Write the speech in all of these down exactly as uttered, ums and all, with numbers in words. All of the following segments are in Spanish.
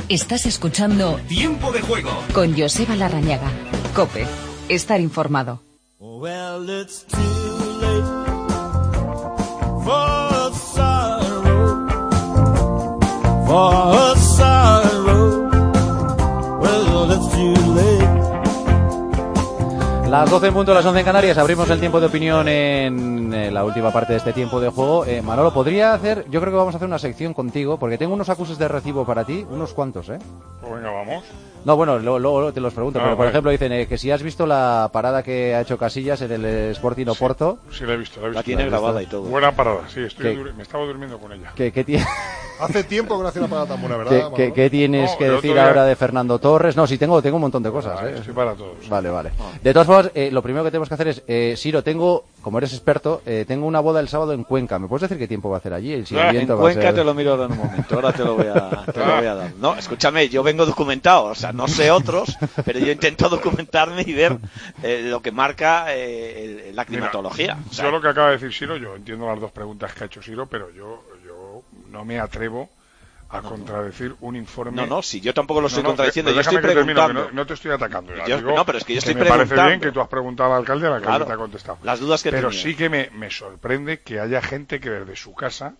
Estás escuchando Tiempo de Juego con Joseba Larrañaga. COPE. Estar informado. Well, it's too late for sorrow, for sorrow. Well, it's too late. Las doce en punto, las once en Canarias. Abrimos el tiempo de opinión en eh, la última parte de este tiempo de juego. Eh, Manolo, ¿podría hacer? Yo creo que vamos a hacer una sección contigo, porque tengo unos acuses de recibo para ti, unos cuantos, ¿eh? Pues venga, vamos. No, bueno, luego, luego te los pregunto, Ah, pero por vale. ejemplo dicen eh, que si has visto la parada que ha hecho Casillas en el Sporting Sí, Oporto. Sí, la he visto, la he visto. La tiene La he visto. grabada y todo. Buena parada, sí, estoy ¿Qué? dur- me estaba durmiendo con ella. ¿Qué, qué, ti- Hace tiempo que no hace una parada tan buena, ¿verdad? qué- Manolo? qué- qué tienes No, que el decir otro día- ahora de Fernando Torres? No, sí, tengo, tengo un montón de cosas. Ah, ¿eh? estoy para todos. Vale, vale. De todas formas, eh, lo primero que tenemos que hacer es, eh, Siro, tengo, como eres experto, eh, tengo una boda el sábado en Cuenca. ¿Me puedes decir qué tiempo va a hacer allí? Si el Ah, viento En va a Cuenca ser- te lo miro ahora en un momento, ahora te lo voy a, te lo voy a dar. No, escúchame, yo vengo documentado, o sea, no sé otros, pero yo intento documentarme y ver eh, lo que marca eh, el- la climatología. Mira, O sea, yo lo que acaba de decir Siro, yo entiendo las dos preguntas que ha hecho Siro, pero yo, yo no me atrevo a contradecir un informe. no, no, si yo tampoco lo estoy No, no, contradiciendo, pero yo estoy déjame que termine, preguntando. que no, no te estoy atacando. ya Yo- digo no, pero es que yo estoy me parece preguntando. bien que tú has preguntado al alcalde, el alcalde Claro, te ha contestado. las dudas que Pero tenía. sí que me, me sorprende que haya gente que desde su casa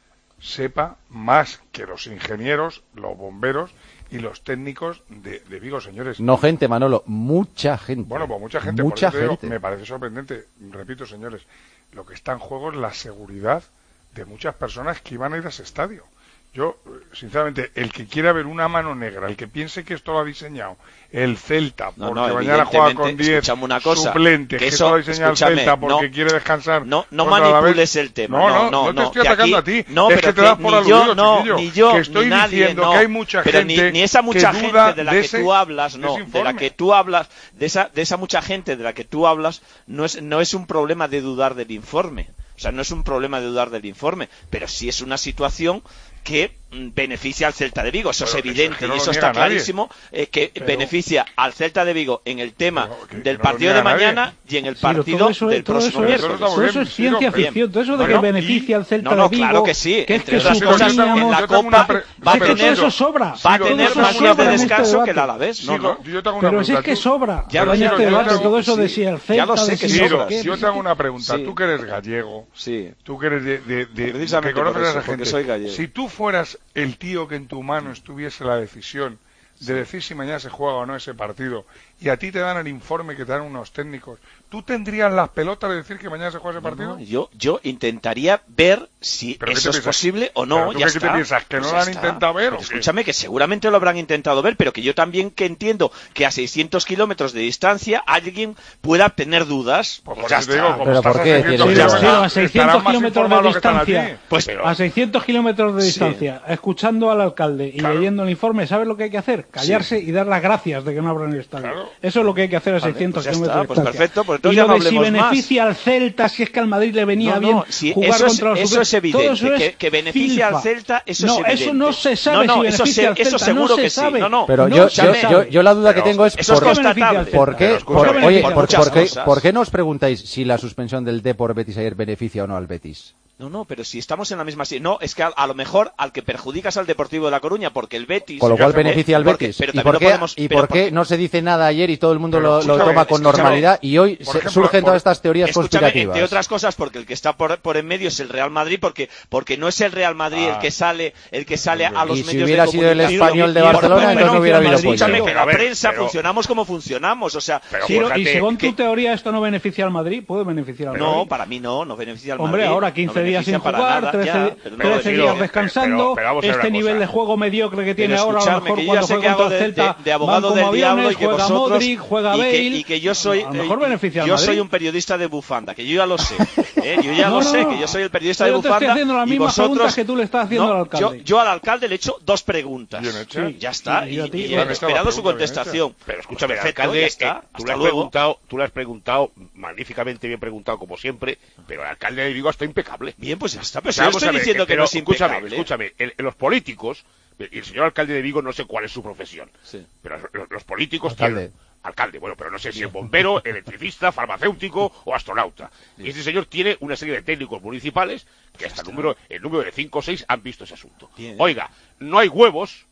sepa más que los ingenieros, los bomberos y los técnicos de, de Vigo, señores. No gente, Manolo, mucha gente. Bueno, pues mucha gente, Mucha por eso te digo, gente. me parece sorprendente. Repito, señores, lo que está en juego es la seguridad de muchas personas que iban a ir a ese estadio. Yo, sinceramente, el que quiera ver una mano negra, el que piense que esto lo ha diseñado el Celta, No, porque no, mañana juega con evidentemente, diez escúchame una cosa, suplentes, que que, eso- esto lo ha diseñado el escúchame, Celta porque no, quiere descansar. No, no contra la manipules vez. el tema. No, No, no, no, no te estoy que atacando aquí- a ti. No, es pero que te das que por ni aludido, yo, no, chiquillo. ni yo, que estoy ni nadie, diciendo no. que hay mucha Pero gente ni, ni esa mucha que gente duda de la de que ese- tú hablas, de no, ese de la informe. que tú hablas, de esa, de esa mucha gente de la que tú hablas, no es, no es un problema de dudar del informe. O sea, no es un problema de dudar del informe, pero sí es una situación que mm, beneficia al Celta de Vigo. Eso Pero es eso evidente es que no y lo eso niega está nadie. clarísimo, eh, que Pero- beneficia al Celta de Vigo en el tema Pero que- del que no lo partido de niega nadie. mañana y en el Sí, pero partido todo eso, del todo próximo eso es, miércoles. Eso está muy todo eso bien, es ciencia Ciro, ficción, todo eso de Bueno, que beneficia al Celta No, no, de Vigo, claro que sí, que es entre que otras su cosas, dominio- en la yo tengo una Copa pre- va a sí, pero tener eso sobra. va a Sigo, tener todo más eso días sobra de en este descanso debate. que el Alavés. No, Sigo, no. yo tengo una Pero si pregunta. es que Tú- sobra. Ya lo en sé, este yo debate, tengo- todo eso de sí, si el ya Celta, lo sé de que si sobra. Ciro, qué, yo te hago una pregunta. Sí. Tú que eres gallego, Sí. tú que eres de, de, de- Precisamente que conoces por a eso, esa porque gente. soy gallego. Si tú fueras el tío que en tu mano estuviese la decisión de decir si mañana se juega o no ese partido, y a ti te dan el informe que te dan unos técnicos, ¿tú tendrías las pelotas de decir que mañana se juega ese partido? No, yo, yo intentaría ver si ¿Pero qué eso te es piensas? posible o no. ¿Pero tú Ya qué te está. piensas, que no Pues lo ya han está. intentado ver, o Pero qué? escúchame, que seguramente lo habrán intentado ver, pero que yo también que entiendo que a seiscientos kilómetros de distancia alguien pueda tener dudas. Pues Pues por ya eso te está. digo, como Pero estás ¿por a qué? seiscientos Tiene- Sí, kilómetros, sí, a estarán seiscientos más kilómetros informados de los que están distancia, allí. Pues a seiscientos kilómetros de Sí. distancia, escuchando al alcalde y Claro. leyendo el informe, ¿sabes lo que hay que hacer? Callarse y dar las gracias de que no abran el estadio. Claro. Eso es lo que hay que hacer a Vale, seiscientos pues ya kilómetros está, de pues distancia. perfecto, pues y entonces lo ya no de si hablemos más. beneficia al Celta, si es que al Madrid le venía No, bien no, sí, jugar eso es, contra los eso super- es evidente, todo eso es que, que beneficia filfa. al Celta, eso no, es evidente. eso no se sabe no, no, si eso, beneficia se- al Celta, eso seguro no se que sí. sabe. No, no, Pero no yo, se yo, sabe. yo, yo la duda Pero que tengo es eso es por, constatable. ¿por qué, Pero por- escúchame, oye, por por, muchas por qué, cosas. ¿por qué no os preguntáis si la suspensión del Depor Betis ayer beneficia o no al Betis? No, no, pero si estamos en la misma... si- No, es que a, a lo mejor al que perjudicas al Deportivo de La Coruña, porque el Betis... Con lo cual eh, beneficia al porque- Betis. pero ¿Y también por lo qué, podemos- y pero por qué no se dice nada ayer y todo el mundo Pero lo, lo escúchame, toma con escúchame, normalidad y hoy por se- ejemplo, surgen por- todas estas teorías Escúchame, conspirativas? entre otras cosas, porque el que está por, por en medio es el Real Madrid, porque porque no es el Real Madrid Ah. el que sale el que sale a los Y si medios hubiera de sido el comunicación. Español de Y- y- Barcelona, bueno, entonces no hubiera habido Madrid, pollo. Escúchame, Pero, que a la ver, prensa pero- funcionamos como funcionamos, o sea, Pero, si- Ciro, fíjate, y según tu que- teoría, ¿esto no beneficia al Madrid? ¿Puede beneficiar al no, Madrid? para mí no, no beneficia al Hombre, Madrid. ahora quince no días sin beneficia para jugar, nada, trece, ya, pero no, trece Ciro, días pero- descansando, pero- pero vamos a ver este una nivel cosa. de juego mediocre que tiene Pero ahora, a lo escuchadme, mejor que yo cuando ya sé juega que hago contra el de, Celta de- de abogado van del como diablo aviones, y que juega vosotros Modric, juega y Bale, que, y que yo soy a lo mejor eh, beneficia al yo Madrid. soy un periodista de bufanda, que yo ya lo sé, ¿eh? yo ya No, lo no, sé, no. que yo soy el periodista Yo de te bufanda estoy haciendo las y mismas vosotros preguntas que tú le estás haciendo no, al alcalde. Yo, yo al alcalde le he hecho dos preguntas. Bien hecho. Sí, ya está, Y y, yo a ti, y bien he hecha. esperado su Bien hecha. contestación. Pero escúchame, Pues perfecto, alcalde, ya eh, está, tú, hasta le has luego. preguntado, tú le has preguntado, magníficamente bien preguntado como siempre, pero el alcalde de Vigo está impecable. Bien, pues ya está, pero si Pero yo vamos estoy a ver, diciendo eh, que pero no es escúchame, impecable. escúchame, el- los políticos, y el señor alcalde de Vigo no sé cuál es su profesión, Sí. pero los, los políticos Alcalde. tienen... Alcalde, bueno, pero no sé si es bombero, electricista, farmacéutico o astronauta. Y este señor tiene una serie de técnicos municipales que hasta el número, el número de cinco o seis han visto ese asunto. Bien. Oiga, no hay huevos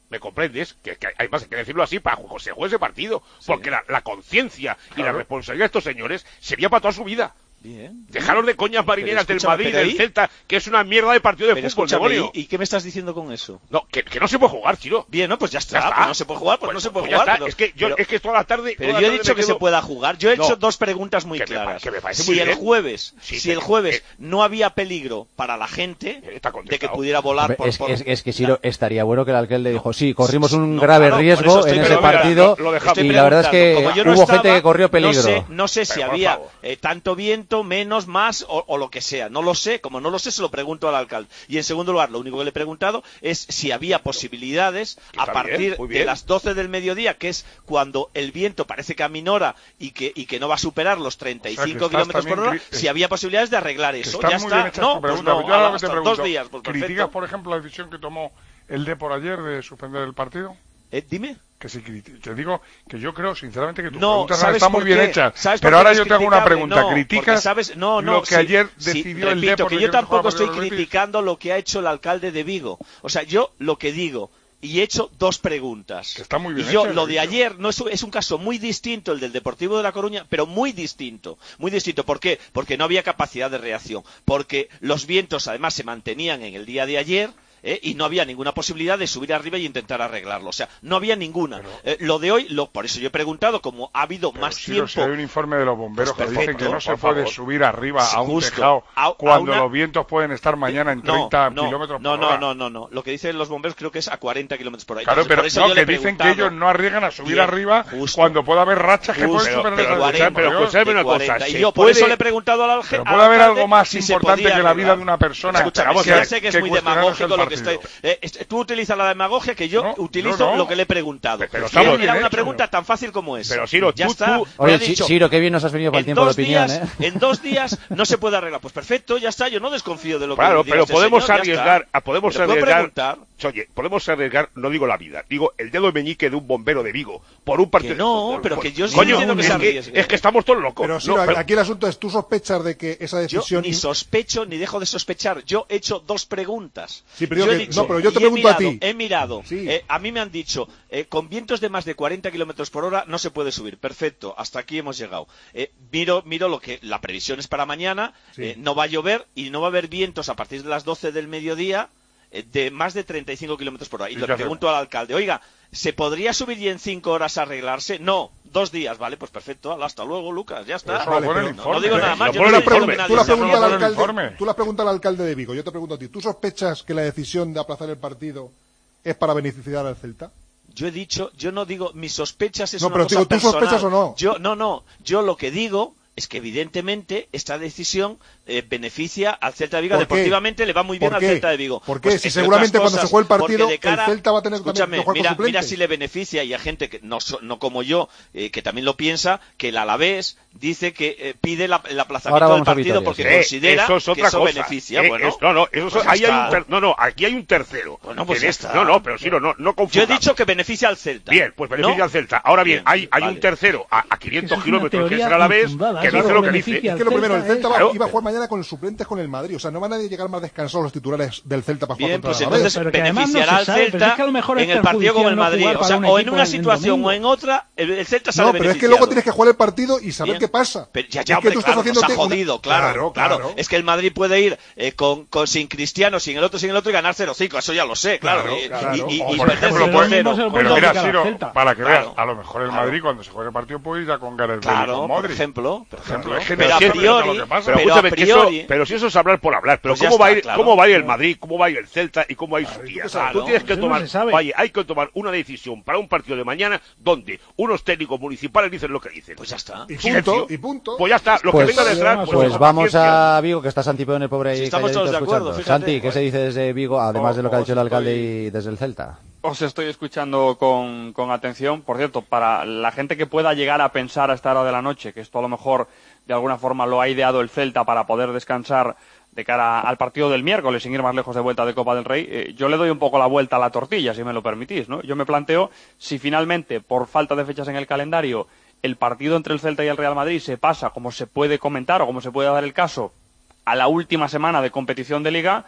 ¿me comprendes? Que, que hay más que decirlo así para que se juegue ese partido, sí. Porque la, la conciencia claro. y la responsabilidad de estos señores sería para toda su vida. Bien. Dejaros de coñas marineras del Madrid, del Celta, que es una mierda de partido de fútbol, demonio. ¿Y, ¿Y qué me estás diciendo con eso? No, que, que no se puede jugar, Chiro. Bien, no, pues ya está. Ya está. Pues no se puede jugar, pues, pues no se puede pues jugar. Pero, es que yo, pero, es que toda la tarde. Pero toda yo la he dicho que quedo... se pueda jugar. Yo he no, hecho dos preguntas muy que claras. Me, que me si muy el bien. jueves, sí, si el jueves eh, no había peligro para la gente de que pudiera volar Hombre, por, es, por... es, es que sí, lo, estaría bueno que el alcalde dijo, sí, corrimos un no, grave claro, riesgo en ese partido lo, lo y la verdad es que no hubo estaba, gente que corrió peligro. No sé, no sé si pero, había eh, tanto viento, menos, más o, o lo que sea. No lo sé. Como no lo sé, se lo pregunto al alcalde. Y en segundo lugar, lo único que le he preguntado es si había posibilidades a partir bien, de las doce del mediodía, que es cuando el viento parece que aminora y que, y que no va a superar los treinta y cinco o sea, kilómetros por hora, si había posibilidades de arreglar eso. Ya está. No, pues no, yo ahora hasta te pregunto, dos días. Pues ¿criticas, perfecto. por ejemplo, la decisión que tomó el Depor ayer de suspender el partido? Eh, dime. Que si te digo que yo creo sinceramente que tus no, preguntas están muy bien qué? hechas, pero ahora yo te hago una pregunta. No, ¿criticas sabes, no, no, lo que sí, ayer sí, decidió repito, el Depor? que yo tampoco estoy criticando lo que ha hecho el alcalde de Vigo. O sea, yo lo que digo, y he hecho dos preguntas. Que está muy bien y yo, hecho, lo de ayer no es, es un caso muy distinto, el del Deportivo de La Coruña, pero muy distinto. Muy distinto. ¿Por qué? Porque no había capacidad de reacción. Porque los vientos, además, se mantenían en el día de ayer. ¿Eh? Y no había ninguna posibilidad de subir arriba y intentar arreglarlo. O sea, no había ninguna. Pero, eh, lo de hoy, lo, por eso yo he preguntado, como ha habido más sí, tiempo... Si hay un informe de los bomberos pues que perfecto, dicen que no se favor. puede subir arriba a un Justo, tejado a, cuando a una... los vientos pueden estar mañana en treinta no, no, kilómetros no, por hora. No, no, no, no. Lo que dicen los bomberos creo que es a cuarenta kilómetros por hora. Claro, Entonces, pero por eso no, yo que le he dicen que ellos no arriesgan a subir bien, arriba justo, cuando pueda haber rachas que pueden superar pero, esa cuarenta, pero escuchadme una cosa. Y yo por puede... eso le he preguntado al alcalde. Pero puede haber algo más si importante que la vida de una persona. Escúchame, que, ya sé que es que muy demagógico lo que partido. estoy... Eh, tú utilizas la demagogia que yo no, utilizo no, no. lo que le he preguntado. Pero era bien una hecho, pregunta ¿no? tan fácil como es. Pero Ciro, ya tú, está. tú... Oye, dicho, Ciro, qué bien nos has venido para el tiempo de opinión, días, ¿eh? En dos días no se puede arreglar. Pues perfecto, ya está. Yo no desconfío de lo que Claro, diga pero este podemos señor, arriesgar, podemos pero arriesgar. Oye, podemos arriesgar, no digo la vida, digo el dedo meñique de un bombero de Vigo por un partido. Que no, por, pero por, que yo estoy coño, diciendo que es se que, arriesgue. es que estamos todos locos. Pero, sí, no, pero... aquí el asunto es, ¿tú sospechas de que esa decisión... Yo ni sospecho ni dejo de sospechar. Yo he hecho dos preguntas. Sí, pero yo, yo que, he dicho, no, pero yo te he pregunto mirado, a ti. He mirado. Sí. Eh, a mí me han dicho, eh, con vientos de más de cuarenta kilómetros por hora no se puede subir. Perfecto, hasta aquí hemos llegado. Eh, miro, miro lo que la previsión es para mañana. Sí. Eh, no va a llover y no va a haber vientos a partir de las doce del mediodía eh, de más de treinta y cinco kilómetros por hora. Y le pregunto al alcalde, oiga, ¿se podría subir y en cinco horas arreglarse? No, dos días, vale, pues perfecto, hasta luego, Lucas, ya está. Vale, no, informe, no digo nada más. Yo no le pregunto, informe, tú la preguntas al al alcalde, tú la preguntas al alcalde de Vigo. Yo te pregunto a ti, ¿tú sospechas que la decisión de aplazar el partido es para beneficiar al Celta? Yo he dicho, yo no digo, mis sospechas es no, una pero cosa digo, ¿tú personal. sospechas o no? Yo, no, no, yo lo que digo es que evidentemente esta decisión eh, beneficia al Celta de Vigo. Deportivamente le va muy bien al Celta de Vigo. ¿Por qué? Pues, si seguramente cosas, cuando se juegue el partido, de cara, el Celta va a tener escúchame, que jugar mira, con suplentes. mira si le beneficia, y a gente que no, no como yo, eh, que también lo piensa, que el Alavés dice que eh, pide la, el aplazamiento del partido porque sí. considera eh, eso es otra que eso cosa. beneficia. Eh, bueno, es, no, no, eso pues ahí hay un ter, está. no, no, aquí hay un tercero. Bueno, pues ya es, está. No, no, pero sí, no, no, no confundamos. Yo he dicho que beneficia al Celta. Bien, pues beneficia ¿no? al Celta. Ahora bien, bien hay, hay vale. un tercero a, a quinientos es kilómetros que es el Alavés, que claro, dice lo que dice. Es que lo primero, el Celta va, claro. iba a jugar mañana con los suplentes con el Madrid. O sea, no van a llegar más descansados los titulares del Celta para jugar Bien, contra pues el Alavés. entonces Pero que además no beneficiará se al sabe, pero Celta es que a lo mejor es en el partido con el perjudicial Madrid. no O sea, jugar o para en un una equipo en situación o domingo. en otra, el, el Celta sale No, pero es que beneficiado. luego tienes que jugar el partido y saber Bien. qué pasa. Pero ya, Es ya, que hombre, tú estás claro, nos ha haciéndote una- jodido, claro, Claro, claro, claro. Es que el Madrid puede ir eh, con, con sin Cristiano, sin el otro, sin el otro y ganar cero cinco, eso ya lo sé, claro. Claro, y, claro. y, y, O y por perder ejemplo, cinco puede- cero. se lo puede Pero mira, aplicar al Ciro, Celta. para que Claro. veas, a lo mejor el Claro. Madrid cuando se juegue el partido puede ir ya con Gareth Bale y Claro, con por Modric. ejemplo, por ejemplo. Es que Pero no a sabes priori, lo que pasa. Pero, pero escúchame, a que eso, priori, pero si eso es hablar por hablar, pero Pues ya ¿cómo va a está, ir, claro. cómo va a ir el Madrid, cómo va a ir el Celta y cómo va a ir su tía? Claro. Tú tienes que Eso no tomar, se sabe. oye, hay que tomar una decisión para un partido de mañana donde unos técnicos municipales dicen lo que dicen. pues ya está. Y Silencio. punto, y punto. Pues ya está, lo Pues- que venga detrás, pues, Pues eso, vamos paciencia. a Vigo, que está Santi Peón, el pobre ahí Si estamos calladito todos de acuerdo, escuchando. fíjate. Santi, ¿qué se dice desde Vigo, además de lo que ha Oh, dicho el os alcalde estoy- y desde el Celta? Os estoy escuchando con, con atención. Por cierto, para la gente que pueda llegar a pensar a esta hora de la noche que esto a lo mejor de alguna forma lo ha ideado el Celta para poder descansar de cara al partido del miércoles sin ir más lejos de vuelta de Copa del Rey, eh, yo le doy un poco la vuelta a la tortilla, si me lo permitís, ¿no? Yo me planteo si finalmente, por falta de fechas en el calendario, el partido entre el Celta y el Real Madrid se pasa, como se puede comentar o como se puede dar el caso, a la última semana de competición de Liga,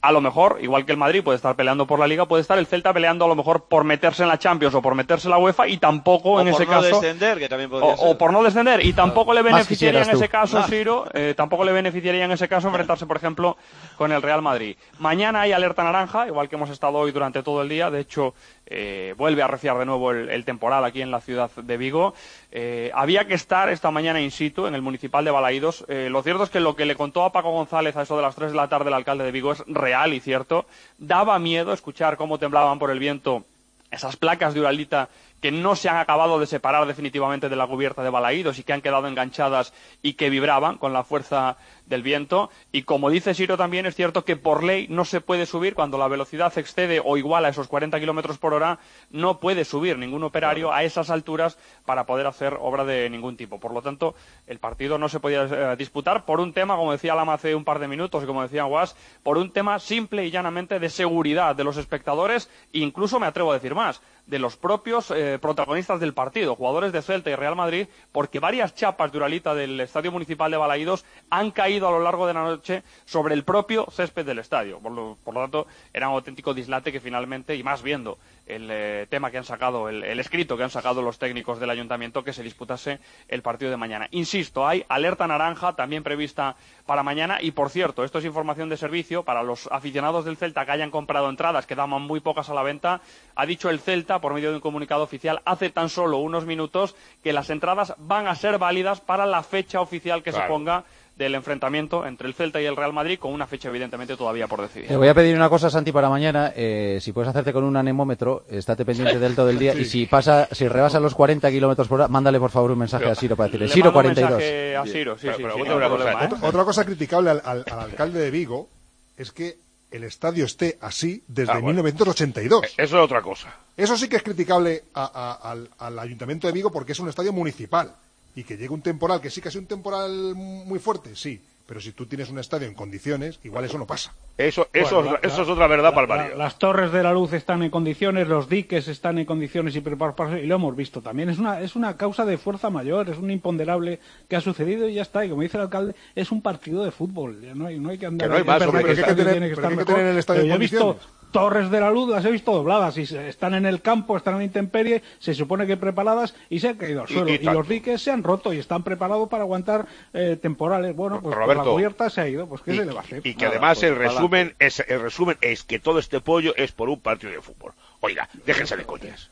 a lo mejor, igual que el Madrid puede estar peleando por la Liga, puede estar el Celta peleando a lo mejor por meterse en la Champions o por meterse en la UEFA y tampoco o en ese por no caso... descender, que también podría o, ser. o por no descender y tampoco le beneficiaría en ese caso, Ah. Ciro, eh, tampoco le beneficiaría en ese caso enfrentarse, por ejemplo, con el Real Madrid. Mañana hay alerta naranja, igual que hemos estado hoy durante todo el día, de hecho eh, vuelve a arreciar de nuevo el, el temporal aquí en la ciudad de Vigo. Eh, había que estar esta mañana in situ en el municipal de Balaídos. Eh, lo cierto es que lo que le contó a Paco González a eso de las tres de la tarde el alcalde de Vigo es real y cierto. Daba miedo escuchar cómo temblaban por el viento esas placas de Uralita que no se han acabado de separar definitivamente de la cubierta de Balaídos y que han quedado enganchadas y que vibraban con la fuerza del viento. Y como dice Siro también, es cierto que por ley no se puede subir cuando la velocidad excede o iguala esos cuarenta kilómetros por hora, no puede subir ningún operario a esas alturas para poder hacer obra de ningún tipo. Por lo tanto, el partido no se podía eh, disputar por un tema, como decía Lama hace un par de minutos y como decía Guas, por un tema simple y llanamente de seguridad de los espectadores e incluso, me atrevo a decir más, de los propios eh, protagonistas del partido, jugadores de Celta y Real Madrid, porque varias chapas de Uralita del Estadio Municipal de Balaídos han caído a lo largo de la noche sobre el propio césped del estadio. Por lo, por lo tanto, era un auténtico dislate que finalmente, y más viendo el eh, tema que han sacado, el, el escrito que han sacado los técnicos del ayuntamiento, que se disputase el partido de mañana. Insisto, hay alerta naranja también prevista para mañana y, por cierto, esto es información de servicio para los aficionados del Celta que hayan comprado entradas, que daban muy pocas a la venta. Ha dicho el Celta, por medio de un comunicado oficial, hace tan solo unos minutos, que las entradas van a ser válidas para la fecha oficial que Claro. se ponga del enfrentamiento entre el Celta y el Real Madrid, con una fecha evidentemente todavía por decidir. Te voy a pedir una cosa, Santi, para mañana. Eh, si puedes hacerte con un anemómetro, estate pendiente del todo el día. Sí. Y si pasa, si rebasa los cuarenta kilómetros por hora, mándale por favor un mensaje a Siro para decirle: Le Siro mando un cuarenta y dos. mensaje a Siro, sí, Pero- sí, pero sí, otra no hay cosa, problema, ¿eh? Otra, otra cosa criticable al, al- al alcalde de Vigo es que el estadio esté así desde Ah, bueno. mil novecientos ochenta y dos. Eso es otra cosa. Eso sí que es criticable a- a- al, al Ayuntamiento de Vigo porque es un estadio municipal. Y que llegue un temporal, que sí que ha sido un temporal muy fuerte, sí. Pero si tú tienes un estadio en condiciones, igual eso no pasa. Eso, eso, Bueno, la- eso la- es otra verdad la- para el la- barrio. Las torres de la luz están en condiciones, los diques están en condiciones y preparados para eso, y lo hemos visto también. Es una, es una causa de fuerza mayor, es un imponderable que ha sucedido y ya está. Y como dice el alcalde, es un partido de fútbol. Ya no hay, no hay que andar. Que no hay es más, verdad hombre, que el pero que hay que estadio tener- tiene que pero estar hay que mejor, tener el estadio pero yo en he visto condiciones. torres de la luz, las he visto dobladas y se- están en el campo, están en la intemperie, se supone que preparadas y se han caído al Y- suelo. y Y, tanto. los diques se han roto y están preparados para aguantar eh, temporales. Bueno, pues por la Roberto, cubierta se ha ido, pues ¿qué Y, se le va a hacer? y que Nada, además pues, el resumen es el resumen es que todo este pollo es por un partido de fútbol. Oiga, déjense de coñas.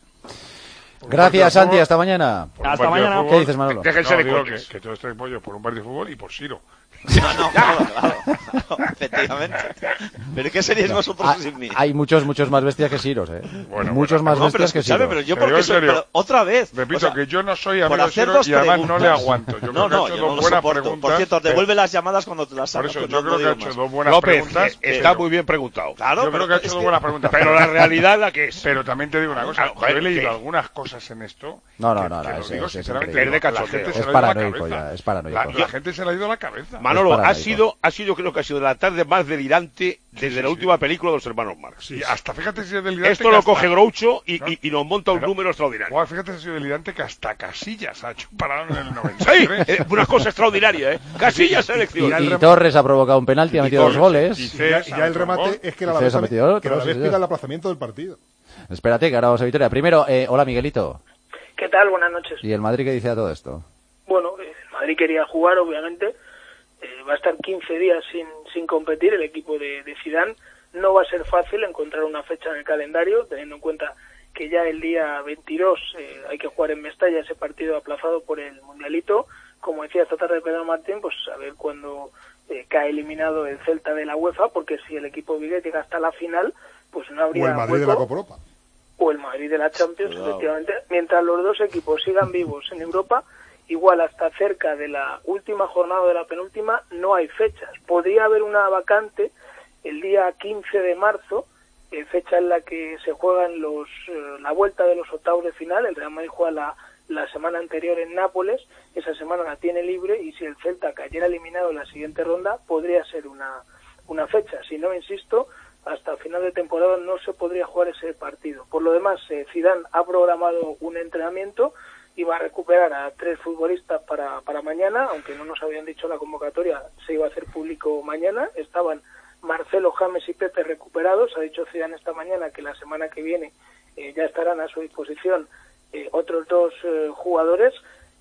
Gracias, Santi. Hasta mañana. Por un Hasta partido de mañana. fútbol. ¿Qué dices, Manolo? Déjense No, de digo que, coñas. que todo este pollo por un partido de fútbol y por Siro. No, no, claro, claro, claro, efectivamente. Pero ¿qué seríais vosotros Ah, sin mí? hay muchos, muchos más bestias que Siros, ¿eh? Bueno, muchos bueno, más No, pero bestias que escuchadme, Siros. pero yo Pero porque en soy, serio, pero otra vez. Repito o sea, que yo no soy por amigo de Siro hacernos y además no preguntas. le aguanto. Yo no, creo no, que ha hecho yo dos no lo buenas soporto. preguntas. Por cierto, devuelve las llamadas cuando te las Por hagas. eso que yo no creo que ha digo hecho más. dos buenas López, preguntas. eh, está pero- muy bien preguntado. Claro, yo creo pero que ha es hecho dos que- buenas preguntas. Pero la realidad la que es. Pero también te digo una cosa. Claro, joder, yo he leído ¿qué? algunas cosas en esto. No, no, que- no, que no, lo es- digo es sinceramente, increíble. la Es gente se Es le ha ido a la paranoico cabeza. ya, es paranoico. La, la gente se le ha ido a la cabeza. Manolo, Es ha paranoico. sido, ha sido, yo creo que ha sido la tarde más delirante desde sí, la sí. última película de los hermanos Marx. Y hasta fíjate si es delirante. Esto que lo hasta- coge Groucho y, ¿no? y, y nos monta un Pero- número extraordinario. Guau, fíjate si ha sido delirante que hasta Casillas ha hecho un parado en el noventa Sí, y tres. eh, una cosa extraordinaria, ¿eh? Casillas Y, selección. ya el y rem- Torres ha provocado un penalti, ha Y metido dos Torres, goles. y Y ya, y ya el remate es que la Y vez César ha metido otro, que la sí, vez sí. pida el aplazamiento del partido. Espérate, que ahora vamos a Vitoria. Primero, eh, hola Miguelito. ¿Qué tal? Buenas noches. ¿Y el Madrid qué dice a todo esto? Bueno, eh, el Madrid quería jugar, obviamente. Eh, va a estar quince días sin, sin competir el equipo de, de Zidane. No va a ser fácil encontrar una fecha en el calendario, teniendo en cuenta que ya el día veintidós eh, hay que jugar en Mestalla ese partido aplazado por el Mundialito. Como decía esta tarde Pedro Martín, pues a ver cuándo eh, cae eliminado el Celta de la UEFA, porque si el equipo Viguet llega hasta la final, pues no habría O el Madrid de la hueco. Copa Europa. O el Madrid de la Champions, Cuidado. efectivamente. Mientras los dos equipos sigan vivos en Europa, igual hasta cerca de la última jornada o de la penúltima, no hay fechas. Podría haber una vacante el día quince de marzo, eh, fecha en la que se juegan los eh, la vuelta de los octavos de final. El Real Madrid juega la, la semana anterior en Nápoles, esa semana la tiene libre, y si el Celta cayera eliminado en la siguiente ronda, podría ser una, una fecha. Si no, insisto, hasta final de temporada no se podría jugar ese partido. Por lo demás, eh, Zidane ha programado un entrenamiento y va a recuperar a tres futbolistas para, para mañana, aunque no nos habían dicho la convocatoria, se iba a hacer público mañana. Estaban Marcelo, James y Pepe recuperados. Ha dicho Zidane esta mañana que la semana que viene eh, ya estarán a su disposición eh, otros dos eh, jugadores.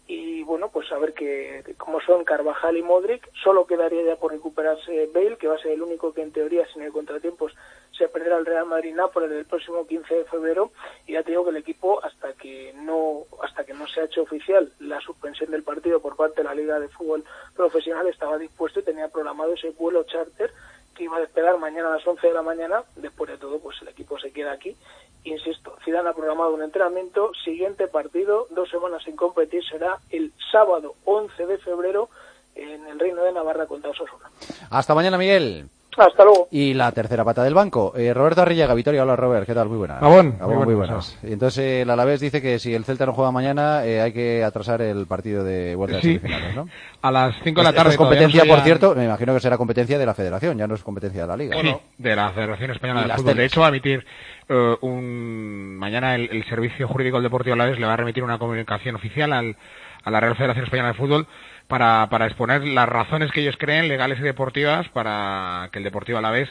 Y bueno, pues a ver que, como son Carvajal y Modric, solo quedaría ya por recuperarse Bale, que va a ser el único que en teoría, sin el contratiempos, se perderá el Real Madrid-Nápoles el próximo quince de febrero. Y ya te digo que el equipo, hasta que no hasta que no se ha hecho oficial la suspensión del partido por parte de la Liga de Fútbol Profesional, estaba dispuesto y tenía programado ese vuelo charter que iba a despegar mañana a las once de la mañana. Después de todo, pues el equipo se queda aquí. Insisto, Zidane ha programado un entrenamiento. Siguiente partido, dos semanas sin competir, será el sábado once de febrero en el Reino de Navarra contra Osasuna. Hasta mañana, Miguel. Hasta luego. Y la tercera pata del banco, eh, Roberto Arrillaga, Vitoria. Hola, Robert, ¿qué tal? Muy buenas. Gabón, Gabón, muy muy buenas. buenas. Y entonces eh, el Alavés dice que si el Celta no juega mañana, eh, hay que atrasar el partido de vuelta de Sí. semifinales, ¿no? A las cinco de la Esto tarde. es competencia, todavía no por sabían- cierto, me imagino que será competencia de la Federación, ya no es competencia de la Liga. Sí, de la Federación Española Y de las Fútbol. De teles. hecho, va a emitir eh, un... Mañana el, el Servicio Jurídico del Deportivo Alavés le va a remitir una comunicación oficial al, a la Real Federación Española de Fútbol para, para exponer las razones que ellos creen, legales y deportivas, para que el Deportivo Alavés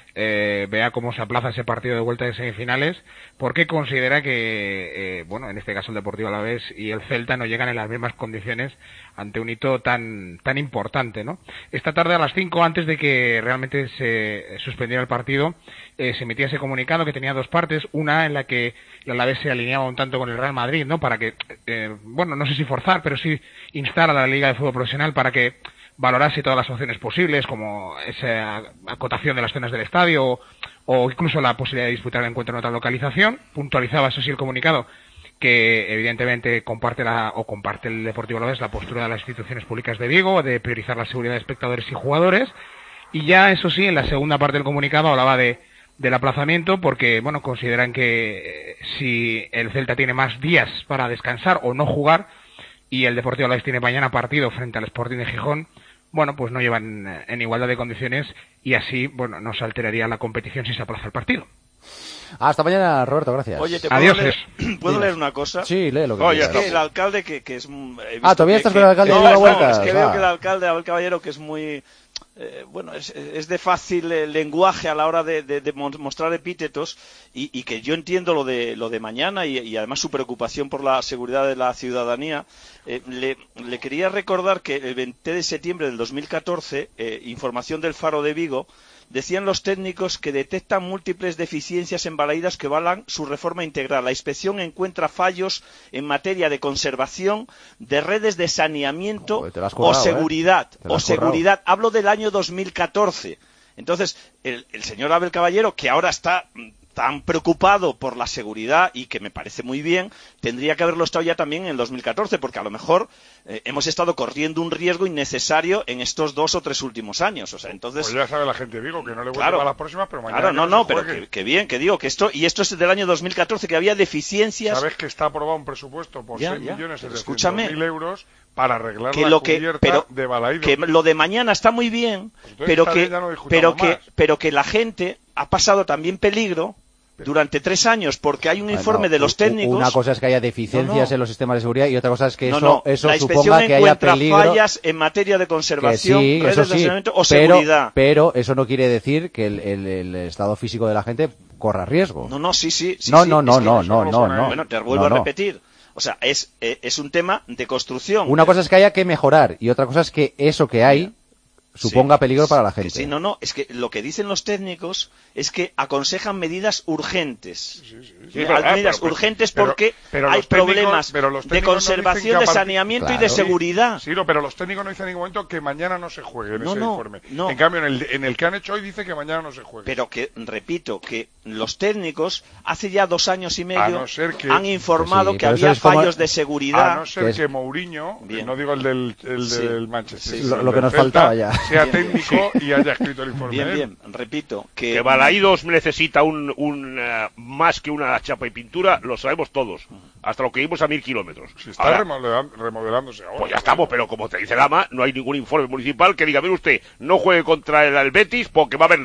eh, vea cómo se aplaza ese partido de vuelta de semifinales, porque considera que, eh, bueno, en este caso el Deportivo Alavés y el Celta no llegan en las mismas condiciones ante un hito tan tan importante, ¿no? Esta tarde a las cinco, antes de que realmente se suspendiera el partido, eh, se emitía ese comunicado que tenía dos partes, una en la que el Alavés se alineaba un tanto con el Real Madrid, ¿no? Para que, eh, bueno, no sé si forzar, pero sí instar a la Liga de Fútbol Profesional para que valorase todas las opciones posibles, como esa acotación de las zonas del estadio o, o incluso la posibilidad de disputar el encuentro en otra localización. Puntualizaba, eso sí, el comunicado, que evidentemente comparte la, o comparte el Deportivo Alavés la postura de las instituciones públicas de Vigo de priorizar la seguridad de espectadores y jugadores. Y ya, eso sí, en la segunda parte del comunicado hablaba de del aplazamiento porque, bueno, consideran que eh, si el Celta tiene más días para descansar o no jugar y el Deportivo Alavés tiene mañana partido frente al Sporting de Gijón, bueno, pues no llevan eh, en igualdad de condiciones y así, bueno, no se alteraría la competición si se aplaza el partido. Hasta mañana, Roberto, gracias. Oye, ¿te puedo, Adiós, leer, es. ¿puedo Dime. leer una cosa? Sí, lee lo que Oye, quieras. es que el alcalde que, que es... mm, he visto Ah, ¿todavía que- estás que- con el alcalde no, dando no, vueltas? es que Va. veo que el alcalde, Abel Caballero, que es muy... Eh, bueno, es, es de fácil eh, lenguaje a la hora de, de, de mon- mostrar epítetos y, y que yo entiendo lo de lo de mañana y, y además su preocupación por la seguridad de la ciudadanía. Eh, le, le quería recordar que el veinte de septiembre del dos mil catorce, eh, información del Faro de Vigo, decían los técnicos que detectan múltiples deficiencias en Balaídas que avalan su reforma integral. La inspección encuentra fallos en materia de conservación, de redes de saneamiento Joder, te lo has o currado, seguridad. ¿eh? Te lo O has currado. seguridad. Hablo del año dos mil catorce. Entonces, el, el señor Abel Caballero, que ahora está mm, tan preocupado por la seguridad y que me parece muy bien, tendría que haberlo estado ya también en el dos mil catorce, porque a lo mejor eh, hemos estado corriendo un riesgo innecesario en estos dos o tres últimos años. O sea, entonces... Pues ya sabe la gente de Vigo que no le vuelve Claro. a las próximas, pero mañana Claro, que no, se no, pero juegue. que, que bien, que digo que esto, y esto es del año dos mil catorce, que había deficiencias. Sabes que está aprobado un presupuesto por Ya, seis ya, millones pero setecientos escúchame. mil euros para arreglar que la lo que cubierta pero de Balaídos. que lo de mañana está muy bien, Pues entonces pero esta que vez ya no discutamos pero que más. pero que la gente ha pasado también peligro durante tres años porque hay un Bueno, informe de los u- técnicos. Una cosa es que haya deficiencias No, no. en los sistemas de seguridad y otra cosa es que no, eso, no, eso la inspección suponga que haya encuentra peligro. fallas en materia de Que conservación, sí, redes eso de sí, saneamiento o pero, seguridad. pero eso no quiere decir que el, el- el estado físico de la gente corra riesgo. No, no, sí, sí. sí No, sí, no, es no, que no, eso no, lo no, pone. no. Bueno, te vuelvo No, no. a repetir. O sea, es eh, es un tema de construcción. Una cosa es que haya que mejorar y otra cosa es que eso que hay suponga Sí, peligro para la que gente. sí, no, no, es que lo que dicen los técnicos es que aconsejan medidas urgentes. Sí, Eh, pero, ah, medidas pero- urgentes pero- porque pero hay los técnicos- problemas pero los de técnicos no dicen conservación, que a de partir- saneamiento y Claro. de seguridad. Sí, no, pero los técnicos no dicen en ningún momento que mañana no se juegue en No, ese no, informe. no. En cambio, en el, en el que han hecho hoy dice que mañana no se juegue. Pero que, repito, que los técnicos hace ya dos años y medio A no ser que- han informado Sí, que pero eso había es como- fallos de A seguridad. no ser que es- que Mourinho, Bien. no digo el del, el Sí. del Manchester, Sí, sino lo- el lo que del nos Celta, faltaba ya. sea Bien, bien. técnico y haya escrito el informe. Bien, él. bien, repito, que, Que Balaídos necesita un, un eh, más que una chapa y pintura, lo sabemos todos. Hasta lo que vimos a mil kilómetros. Si está Ahora, remodelan- remodelándose ahora. pues ya estamos, pero como te dice Dama, no hay ningún informe municipal que diga, mire usted, no juegue contra el, el Betis porque va a haber lío.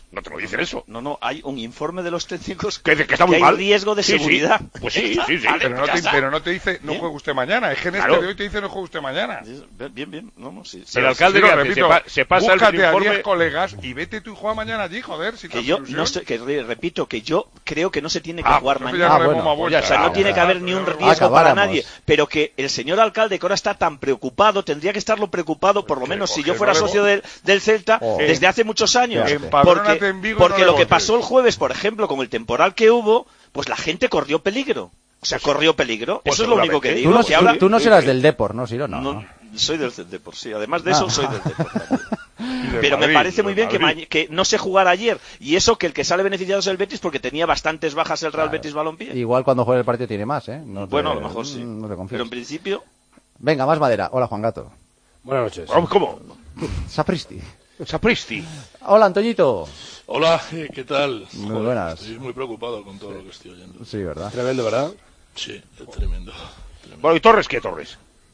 No te lo dicen eso. No, no, hay un informe de los técnicos que, que está muy hay mal. riesgo de sí, seguridad. Sí. Pues sí, sí, sí. Vale, pero, no te, pero no te dice, no ¿Bien? juegue usted mañana. Es que en claro. este de hoy te dice, no juegue usted mañana. Bien, bien. No, no, sí, sí, el alcalde sí, que repito, se, pa, se pasa búscate el informe... a diez colegas y vete tú y juega mañana allí, joder. Si que yo no estoy, que repito, que yo creo que no se tiene que ah, jugar pues mañana. Ah, bueno, pues o sea, no ah, tiene ah, que haber ah, ni un ah, riesgo ah, para nadie. Pero que el señor alcalde, que ahora está tan preocupado, tendría que estarlo preocupado, por lo menos si yo fuera no socio del, del Celta, oh. desde hace muchos años. Empadrónate en Vigo y Porque no lo que votes. pasó el jueves, por ejemplo, con el temporal que hubo, pues la gente corrió peligro. O sea, corrió peligro. Pues Eso es lo único que digo. Tú no, que ahora... tú, tú no serás del Depor, ¿no, Ciro? No. no soy del Depor, sí. Además de eso, Ah. soy del Depor también. de Pero Madrid, me parece de muy bien que, Madrid. ma- que no se jugara ayer. Y eso que el que sale beneficiado es el Betis porque tenía bastantes bajas el Real Claro. Betis Balompié. Igual cuando juegue el partido tiene más, ¿eh? No te- Bueno, a lo mejor sí. No te confíes. Pero en principio... Venga, más madera. Hola, Juan Gato. Buenas noches. ¿Cómo? Sapristi. Sapristi. Hola, Antoñito. Hola, ¿qué tal? Muy Joder, buenas. Estoy muy preocupado con todo lo que estoy oyendo. Sí, ¿verdad? Tremendo, ¿verdad? Sí, es tremendo. Bueno, ¿y Torres qué, Torres?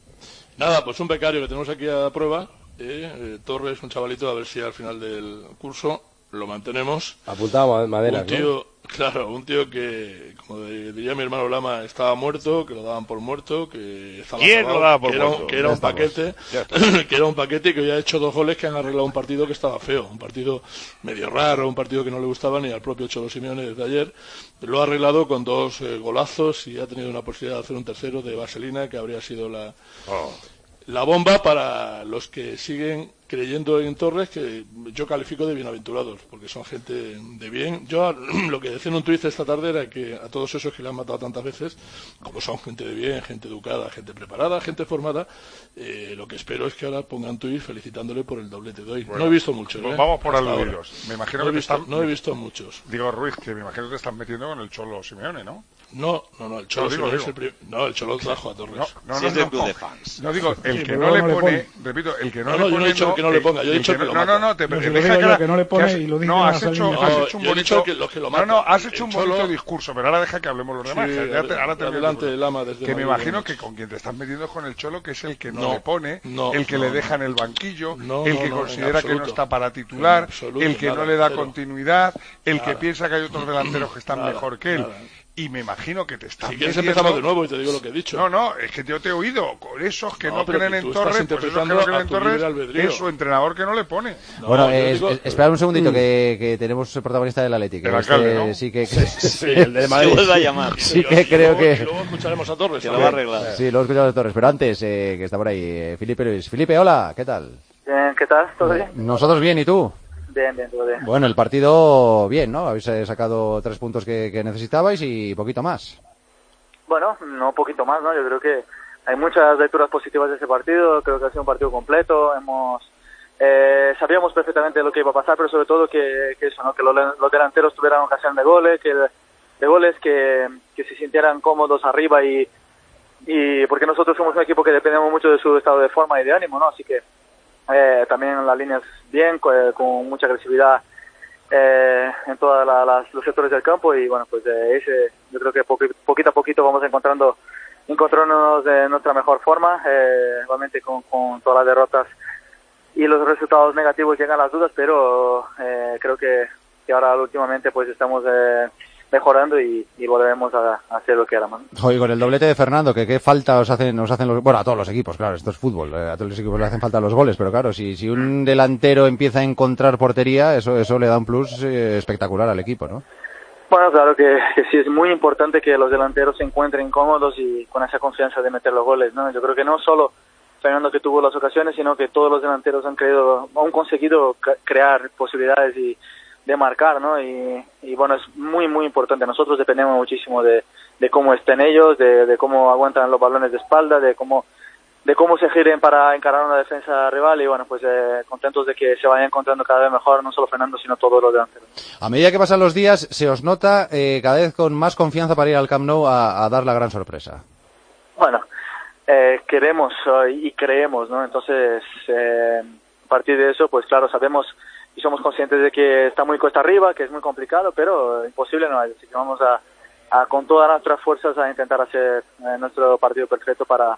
Nada, pues un becario que tenemos aquí a prueba. Eh, eh, Torres, un chavalito, a ver si al final del curso lo mantenemos. Apuntado a madera, Un tío, claro, un tío que, como diría mi hermano Lama, estaba muerto, que lo daban por muerto, que estaba ¿Quién acabado, lo daba por que era, un- muerto? que era Ya un estamos. paquete, Ya estamos. que era un paquete y que había hecho dos goles que han arreglado un partido que estaba feo, un partido medio raro, un partido que no le gustaba ni al propio Cholo Simeone desde ayer. Lo ha arreglado con dos eh, golazos y ha tenido una posibilidad de hacer un tercero de vaselina que habría sido la, Oh. la bomba para los que siguen creyendo en Torres, que yo califico de bienaventurados, porque son gente de bien. Yo lo que decía en un tuit esta tarde era que a todos esos que le han matado tantas veces, como son gente de bien, gente educada, gente preparada, gente formada, eh, lo que espero es que ahora pongan tuit felicitándole por el doblete de hoy. Bueno, no he visto muchos, pues ¿eh? vamos por Hasta aludidos. ahora. Me imagino no que he te visto, están- no he visto muchos. Digo, Ruiz, que me imagino que te están metiendo con el Cholo Simeone, ¿no? No, no, no, el Cholo, Lo digo, Simeone digo. es el prim- no, el Cholo trajo a Torres. No, no, Si no, es del no, club no. de fans. No digo, el Sí, que pero no luego le no le pone, pone. repito, el que no, No, le no, yo no pone. he dicho que no le ponga, yo he el dicho que que no, lo no, no, mata. no, te, No, si lo deja digo que yo la- que no le pone has- y lo dice no, a has Salim. hecho, No, has hecho un yo he dicho bonito, que los que lo no, no, matan. has hecho un El Cholo- bonito discurso, pero ahora deja que hablemos los demás. Sí, que ya te- ahora te adelante, Lama, desde que me Madrid, imagino buenas que noches. con quien te estás metiendo es con el Cholo, que es el que no, No, le pone, no, el que no, le no. deja en el banquillo, No, el no, que no, en considera que no absoluto. está para titular, En absoluto, el que nada, no le da cero. continuidad, el que Nada. piensa que hay otros delanteros que están Nada, mejor que él. nada. Y me imagino que te están Si quieres metiendo- empezamos de nuevo y te digo lo que he dicho. No, no, es que yo te he oído. Con esos que No, no, pero creen que en tú estás Torres, pues esos que interpretando no creen a en tu libre Torres, albedrío. es su entrenador que no le pone. No, bueno, yo eh, digo- es- esperad un segundito, que, que tenemos el protagonista del Atlético. El alcalde, ¿no? Sí, que, Sí, el de Madrid. Que vuelva a llamar. Sí Y que luego- creo y que... luego escucharemos a Torres. Que a lo ver. va a arreglar. Sí, lo he escuchado de Torres, pero antes, eh, que está por ahí, eh, Felipe Luis. Felipe, hola, ¿qué tal? Bien, ¿qué tal? ¿Todo bien? Nosotros bien, ¿y tú? Bien, bien, todo bien. Bueno, el partido bien, ¿no? Habéis eh, sacado tres puntos que, que necesitabais y poquito más. Bueno, no un poquito más, ¿no? Yo creo que hay muchas lecturas positivas de ese partido. Creo que ha sido un partido completo. Hemos eh, sabíamos perfectamente lo que iba a pasar, pero sobre todo que, que eso, ¿no? Que los, los delanteros tuvieran ocasión de goles, que de goles que, que se sintieran cómodos arriba y y porque nosotros somos un equipo que dependemos mucho de su estado de forma y de ánimo, ¿no? Así que eh, también las líneas bien, con, con mucha agresividad eh, en todos los sectores del campo y bueno, pues eh, ese, yo creo que poqu poquito a poquito vamos encontrando encontrándonos de nuestra mejor forma, eh, obviamente con, con todas las derrotas y los resultados negativos llegan las dudas, pero eh, creo que, que ahora últimamente pues estamos eh, mejorando y, y volvemos a, a hacer lo que éramos. Oye, con el doblete de Fernando, que qué falta os hacen, os hacen los, bueno, a todos los equipos, claro, esto es fútbol, eh, a todos los equipos le hacen falta los goles, pero claro, si, si un delantero empieza a encontrar portería, eso, eso le da un plus eh, espectacular al equipo, ¿no? Bueno, claro que, que sí es muy importante que los delanteros se encuentren cómodos y con esa confianza de meter los goles, ¿no? Yo creo que no solo Fernando que tuvo las ocasiones, sino que todos los delanteros han creído, han conseguido crear posibilidades y de marcar, ¿no? Y, y bueno, es muy, muy importante. Nosotros dependemos muchísimo de, de cómo estén ellos, de, de cómo aguantan los balones de espalda, de cómo de cómo se giren para encarar una defensa rival y bueno, pues eh, contentos de que se vayan encontrando cada vez mejor, no solo Fernando, sino todos los delanteros. A medida que pasan los días, se os nota eh, cada vez con más confianza para ir al Camp Nou a, a dar la gran sorpresa. Bueno, eh, queremos uh, y creemos, ¿no? Entonces, eh, a partir de eso, pues claro, sabemos y somos conscientes de que está muy cuesta arriba, que es muy complicado, pero imposible no es. Así que vamos a, a con todas nuestras fuerzas a intentar hacer eh, nuestro partido perfecto para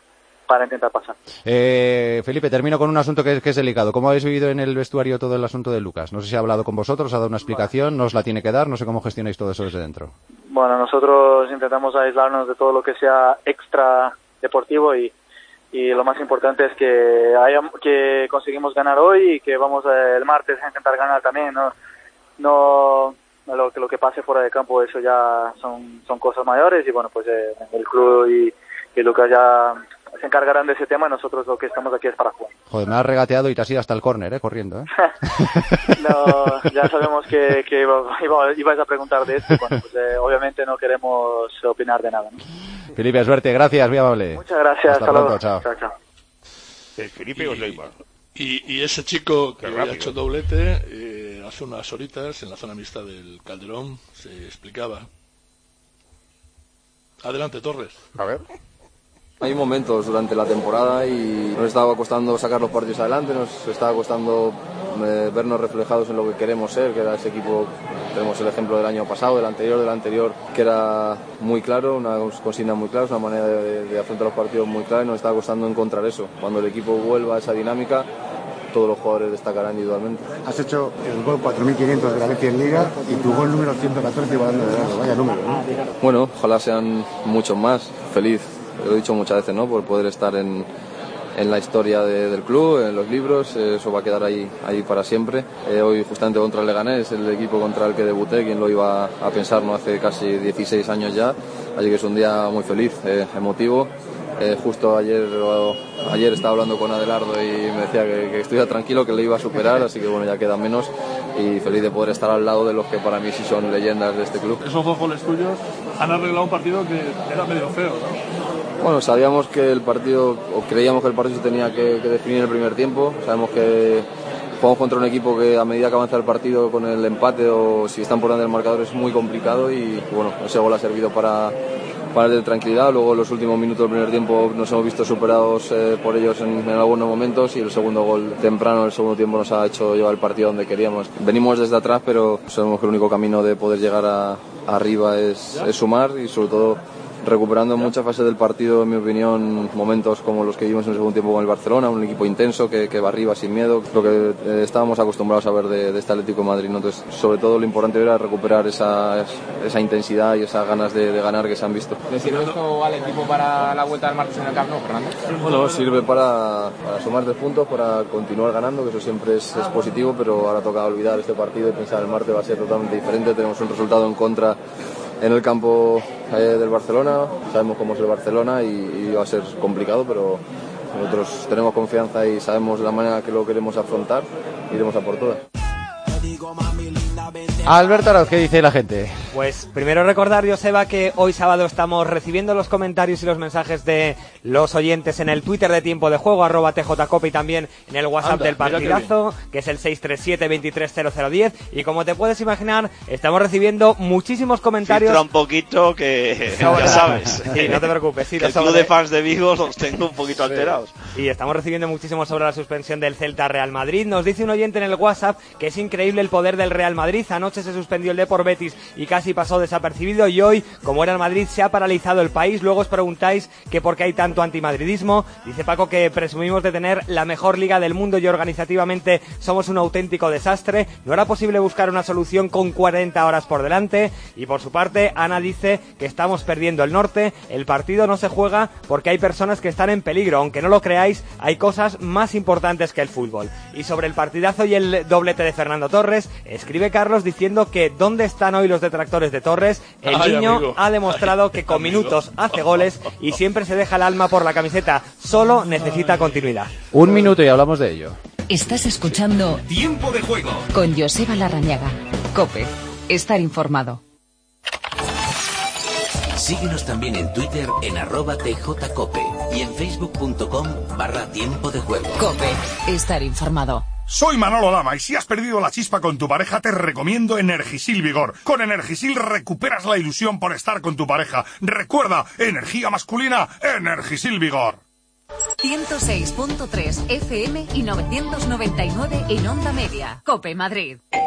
para intentar pasar. Eh, Felipe, termino con un asunto que es, que es delicado. ¿Cómo habéis vivido en el vestuario todo el asunto de Lucas? No sé si ha hablado con vosotros, ha dado una explicación, no os la tiene que dar, no sé cómo gestionáis todo eso desde dentro. Bueno, nosotros intentamos aislarnos de todo lo que sea extra deportivo y, y lo más importante es que haya, que conseguimos ganar hoy y que vamos eh, el martes a intentar ganar también. No, no lo que lo que pase fuera de campo, eso ya son son cosas mayores y bueno, pues eh, el club y, y Lucas ya se encargarán de ese tema y nosotros lo que estamos aquí es para jugar. Joder, me has regateado y te has ido hasta el córner, eh, corriendo, ¿eh? No, ya sabemos que, que iba, iba, ibais a preguntar de esto. Bueno, pues eh, obviamente no queremos opinar de nada, ¿no? Felipe, suerte, gracias, muy amable. Muchas gracias, hasta, hasta pronto, luego. Chao. Chao, chao. Eh, Felipe Osleiva. Y, y ese chico que Qué había rápido. hecho doblete, eh, hace unas horitas en la zona mixta del Calderón se explicaba. Adelante, Torres. A ver. Hay momentos durante la temporada y nos estaba costando sacar los partidos adelante, nos estaba costando eh, vernos reflejados en lo que queremos ser, que era ese equipo. Tenemos el ejemplo del año pasado, del anterior, del anterior, que era muy claro, una consigna muy clara, una manera de, de afrontar los partidos muy clara y nos estaba costando encontrar eso. Cuando el equipo vuelva a esa dinámica, todos los jugadores destacarán individualmente. Has hecho el gol cuatro mil quinientos de la Leti en Liga y tu gol número ciento catorce igualando de Gerardo. Vaya número, ¿no? Bueno, ojalá sean muchos más. Feliz, lo he dicho muchas veces, ¿no? Por poder estar en, en la historia de, del club, en los libros, eh, eso va a quedar ahí, ahí para siempre. Eh, hoy justamente contra el Leganés, el equipo contra el que debuté, quien lo iba a pensar, no hace casi dieciséis años ya, así que es un día muy feliz, eh, emotivo. Eh, justo ayer o, ayer estaba hablando con Adelardo y me decía que, que estuviera tranquilo, que le iba a superar, así que bueno, ya queda menos y feliz de poder estar al lado de los que para mí sí son leyendas de este club. Esos dos goles tuyos han arreglado un partido que era medio feo, ¿no? Bueno, sabíamos que el partido, o creíamos que el partido se tenía que, que definir en el primer tiempo, sabemos que jugamos contra un equipo que a medida que avanza el partido con el empate o si están por delante del marcador es muy complicado y bueno, ese gol ha servido para para de tranquilidad. Luego en los últimos minutos del primer tiempo nos hemos visto superados eh, por ellos en, en algunos momentos y el segundo gol temprano, el segundo tiempo, nos ha hecho llevar el partido donde queríamos. Venimos desde atrás, pero sabemos que el único camino de poder llegar a, a arriba es, es sumar y sobre todo recuperando en muchas fases del partido, en mi opinión, momentos como los que vimos en el segundo tiempo con el Barcelona, un equipo intenso que, que va arriba sin miedo, lo que eh, estábamos acostumbrados a ver de, de este Atlético de Madrid, ¿no? Entonces, sobre todo lo importante era recuperar esa, esa intensidad y esas ganas de, de ganar que se han visto. ¿Le sirve esto al equipo para la vuelta del martes en el Camp Nou, Fernando? Bueno, sirve para, para sumar tres puntos, para continuar ganando, que eso siempre es, es positivo, pero ahora toca olvidar este partido y pensar el martes va a ser totalmente diferente. Tenemos un resultado en contra en el campo eh, del Barcelona, sabemos cómo es el Barcelona y, y va a ser complicado, pero nosotros tenemos confianza y sabemos la manera que lo queremos afrontar, iremos a por todas. Alberto Arauz, ¿qué dice la gente? Pues primero recordar, Joseba, que hoy sábado estamos recibiendo los comentarios y los mensajes de los oyentes en el Twitter de Tiempo de Juego, arroba tjcope, y también en el WhatsApp Anda, del partidazo, que es el seis tres siete, veintitrés cero cero diez, y como te puedes imaginar, estamos recibiendo muchísimos comentarios. Filtra un poquito que ya sabes. Sí, no te preocupes. Sí, que el club de fans de Vigo los tengo un poquito sí. alterados. Y estamos recibiendo muchísimo sobre la suspensión del Celta Real Madrid. Nos dice un oyente en el WhatsApp que es increíble el poder del Real Madrid. Anoche se suspendió el Depor Betis y casi pasó desapercibido, y hoy, como era el Madrid, se ha paralizado el país. Luego os preguntáis que por qué hay tanto antimadridismo. Dice Paco que presumimos de tener la mejor liga del mundo y organizativamente somos un auténtico desastre. No era posible buscar una solución con cuarenta horas por delante. Y por su parte, Ana dice que estamos perdiendo el norte. El partido no se juega porque hay personas que están en peligro. Aunque no lo creáis, hay cosas más importantes que el fútbol. Y sobre el partidazo y el doblete de Fernando Torres, escribe Carlos diciendo que ¿dónde están hoy los detractores de Torres? El Ay, niño amigo. ha demostrado Ay, que con amigo. minutos hace goles y siempre se deja el alma por la camiseta. Solo necesita Ay. continuidad. Un minuto y hablamos de ello. Estás escuchando Tiempo de Juego con Joseba Larrañaga. COPE. Estar informado. Síguenos también en Twitter en arroba tjcope y en facebook.com barra tiempo de juego. COPE. Estar informado. Soy Manolo Lama y si has perdido la chispa con tu pareja te recomiendo Energisil Vigor. Con Energisil recuperas la ilusión por estar con tu pareja. Recuerda, energía masculina, Energisil Vigor. ciento seis punto tres F M y novecientos noventa y nueve en Onda Media. COPE Madrid.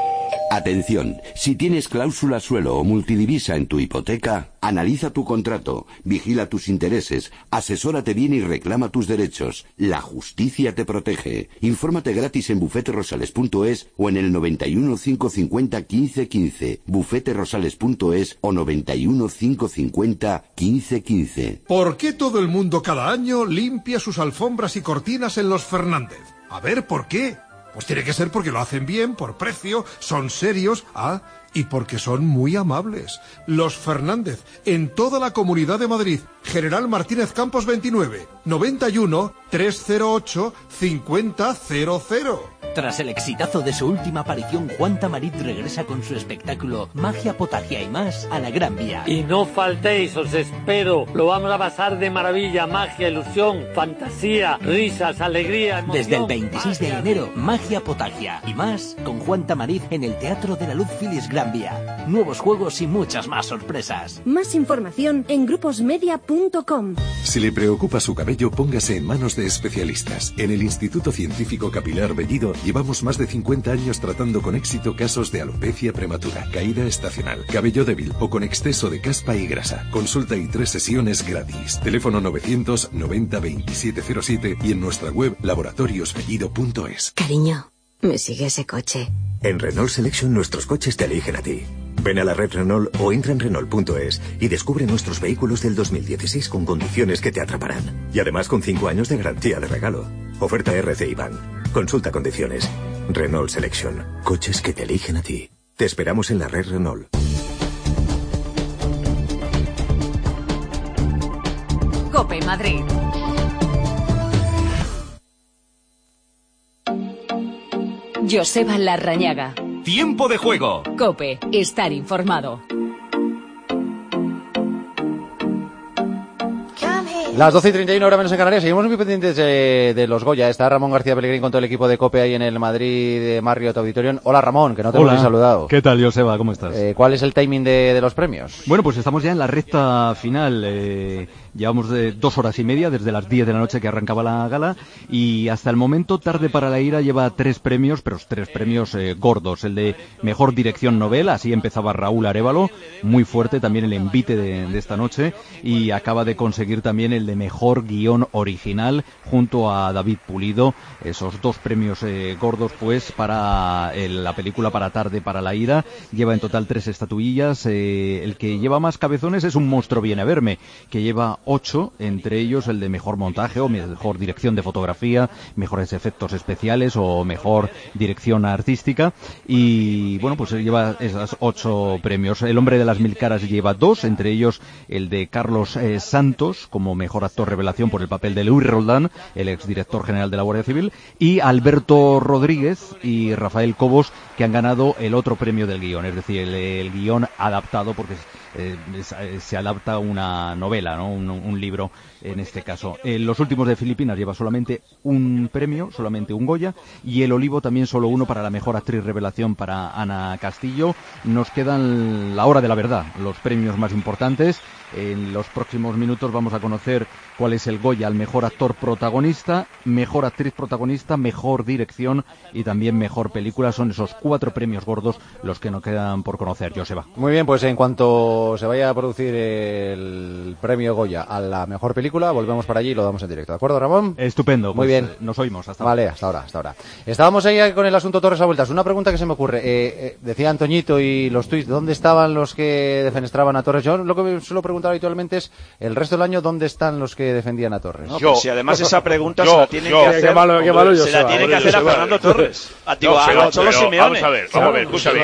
Atención, si tienes cláusula suelo o multidivisa en tu hipoteca, analiza tu contrato, vigila tus intereses, asesórate bien y reclama tus derechos. La justicia te protege. Infórmate gratis en bufete rosales punto es o en el noventa y uno, cinco cincuenta, quince quince, bufete rosales punto es o noventa y uno, cinco cincuenta, quince quince. ¿Por qué todo el mundo cada año limpia sus alfombras y cortinas en los Fernández? A ver, ¿por qué? Pues tiene que ser porque lo hacen bien, por precio, son serios, ah, y porque son muy amables. Los Fernández, en toda la Comunidad de Madrid. General Martínez Campos veintinueve, noventa y uno, trescientos ocho, cincuenta cero cero. Tras el exitazo de su última aparición, Juan Tamarit regresa con su espectáculo Magia, Potagia y más a la Gran Vía. Y no faltéis, os espero. Lo vamos a pasar de maravilla. Magia, ilusión, fantasía, risas, alegría, emoción. Desde el veintiséis de enero, Magia, Potagia y más con Juan Tamarit en el Teatro de la Luz Filis Gran Vía. Nuevos juegos y muchas más sorpresas. Más información en gruposmedia punto com. Si le preocupa su cabello, póngase en manos de especialistas. En el Instituto Científico Capilar Bellido llevamos más de cincuenta años tratando con éxito casos de alopecia prematura, caída estacional, cabello débil o con exceso de caspa y grasa. Consulta y tres sesiones gratis. Teléfono novecientos noventa veintisiete cero siete y en nuestra web laboratorios bellido punto es. Cariño, ¿me sigue ese coche? En Renault Selection nuestros coches te eligen a ti. Ven a la red Renault o entra en Renault punto es y descubre nuestros vehículos del dos mil dieciséis con condiciones que te atraparán. Y además con cinco años de garantía de regalo. Oferta R C I B A N. Consulta condiciones. Renault Selection. Coches que te eligen a ti. Te esperamos en la red Renault. COPE Madrid. Joseba Larrañaga. Tiempo de juego. COPE. Estar informado. Las doce y treinta y uno, hora menos en Canarias. Seguimos muy pendientes de, de los Goya. Está Ramón García Pellegrín con todo el equipo de COPE ahí en el Madrid de Marriott Auditorium. Hola Ramón, que no te hemos ni saludado. ¿Qué tal, Joseba? ¿Cómo estás? Eh, ¿Cuál es el timing de, de los premios? Bueno, pues estamos ya en la recta final. Eh, llevamos de dos horas y media, desde las diez de la noche que arrancaba la gala. Y hasta el momento, Tarde para la Ira lleva tres premios, pero tres premios eh, gordos. El de Mejor Dirección Novela, así empezaba Raúl Arévalo. Muy fuerte también el envite de, de esta noche. Y acaba de conseguir también el de Mejor Guión Original junto a David Pulido. Esos dos premios eh, gordos pues para el, la película Para Tarde para la Ira. Lleva en total tres estatuillas. Eh, el que lleva más cabezones es Un monstruo viene a verme, que lleva ocho, entre ellos el de Mejor Montaje o Mejor Dirección de Fotografía, Mejores Efectos Especiales o Mejor Dirección Artística. Y bueno, pues lleva esas ocho premios. El Hombre de las Mil Caras lleva dos, entre ellos el de Carlos eh, Santos como Mejor Actor Revelación por el papel de Luis Roldán, el exdirector general de la Guardia Civil, y Alberto Rodríguez y Rafael Cobos, que han ganado el otro premio del guión, es decir, el, el guión adaptado, porque eh, se adapta una novela, ¿no? un, un libro en este caso. Eh, Los Últimos de Filipinas lleva solamente un premio, solamente un Goya, y El Olivo también solo uno para la Mejor Actriz Revelación para Ana Castillo. Nos quedan la hora de la verdad, los premios más importantes. En los próximos minutos vamos a conocer cuál es el Goya al Mejor Actor Protagonista, Mejor Actriz Protagonista, Mejor Dirección y también Mejor Película. Son esos cuatro premios gordos los que nos quedan por conocer, Joseba. Muy bien, pues en cuanto se vaya a producir el premio Goya a la Mejor Película, volvemos para allí y lo damos en directo. ¿De acuerdo, Ramón? Estupendo. Muy pues, bien. Eh, nos oímos. Hasta ahora. Vale, hasta ahora, hasta ahora. Estábamos ahí con el asunto Torres a vueltas. Una pregunta que se me ocurre. Eh, eh, decía Antoñito y los tuits, ¿dónde estaban los que defenestraban a Torres? Yo lo que me suelo preguntar habitualmente es, el resto del año, ¿dónde están los que defendían a Torres? No, yo, si además esa pregunta yo, se la tiene yo, que hacer, qué malo, qué malo yo se la tiene que hacer a Fernando Torres. A, digo, no, a Cholo Simeone. Vamos a ver, vamos a ver, escúchame,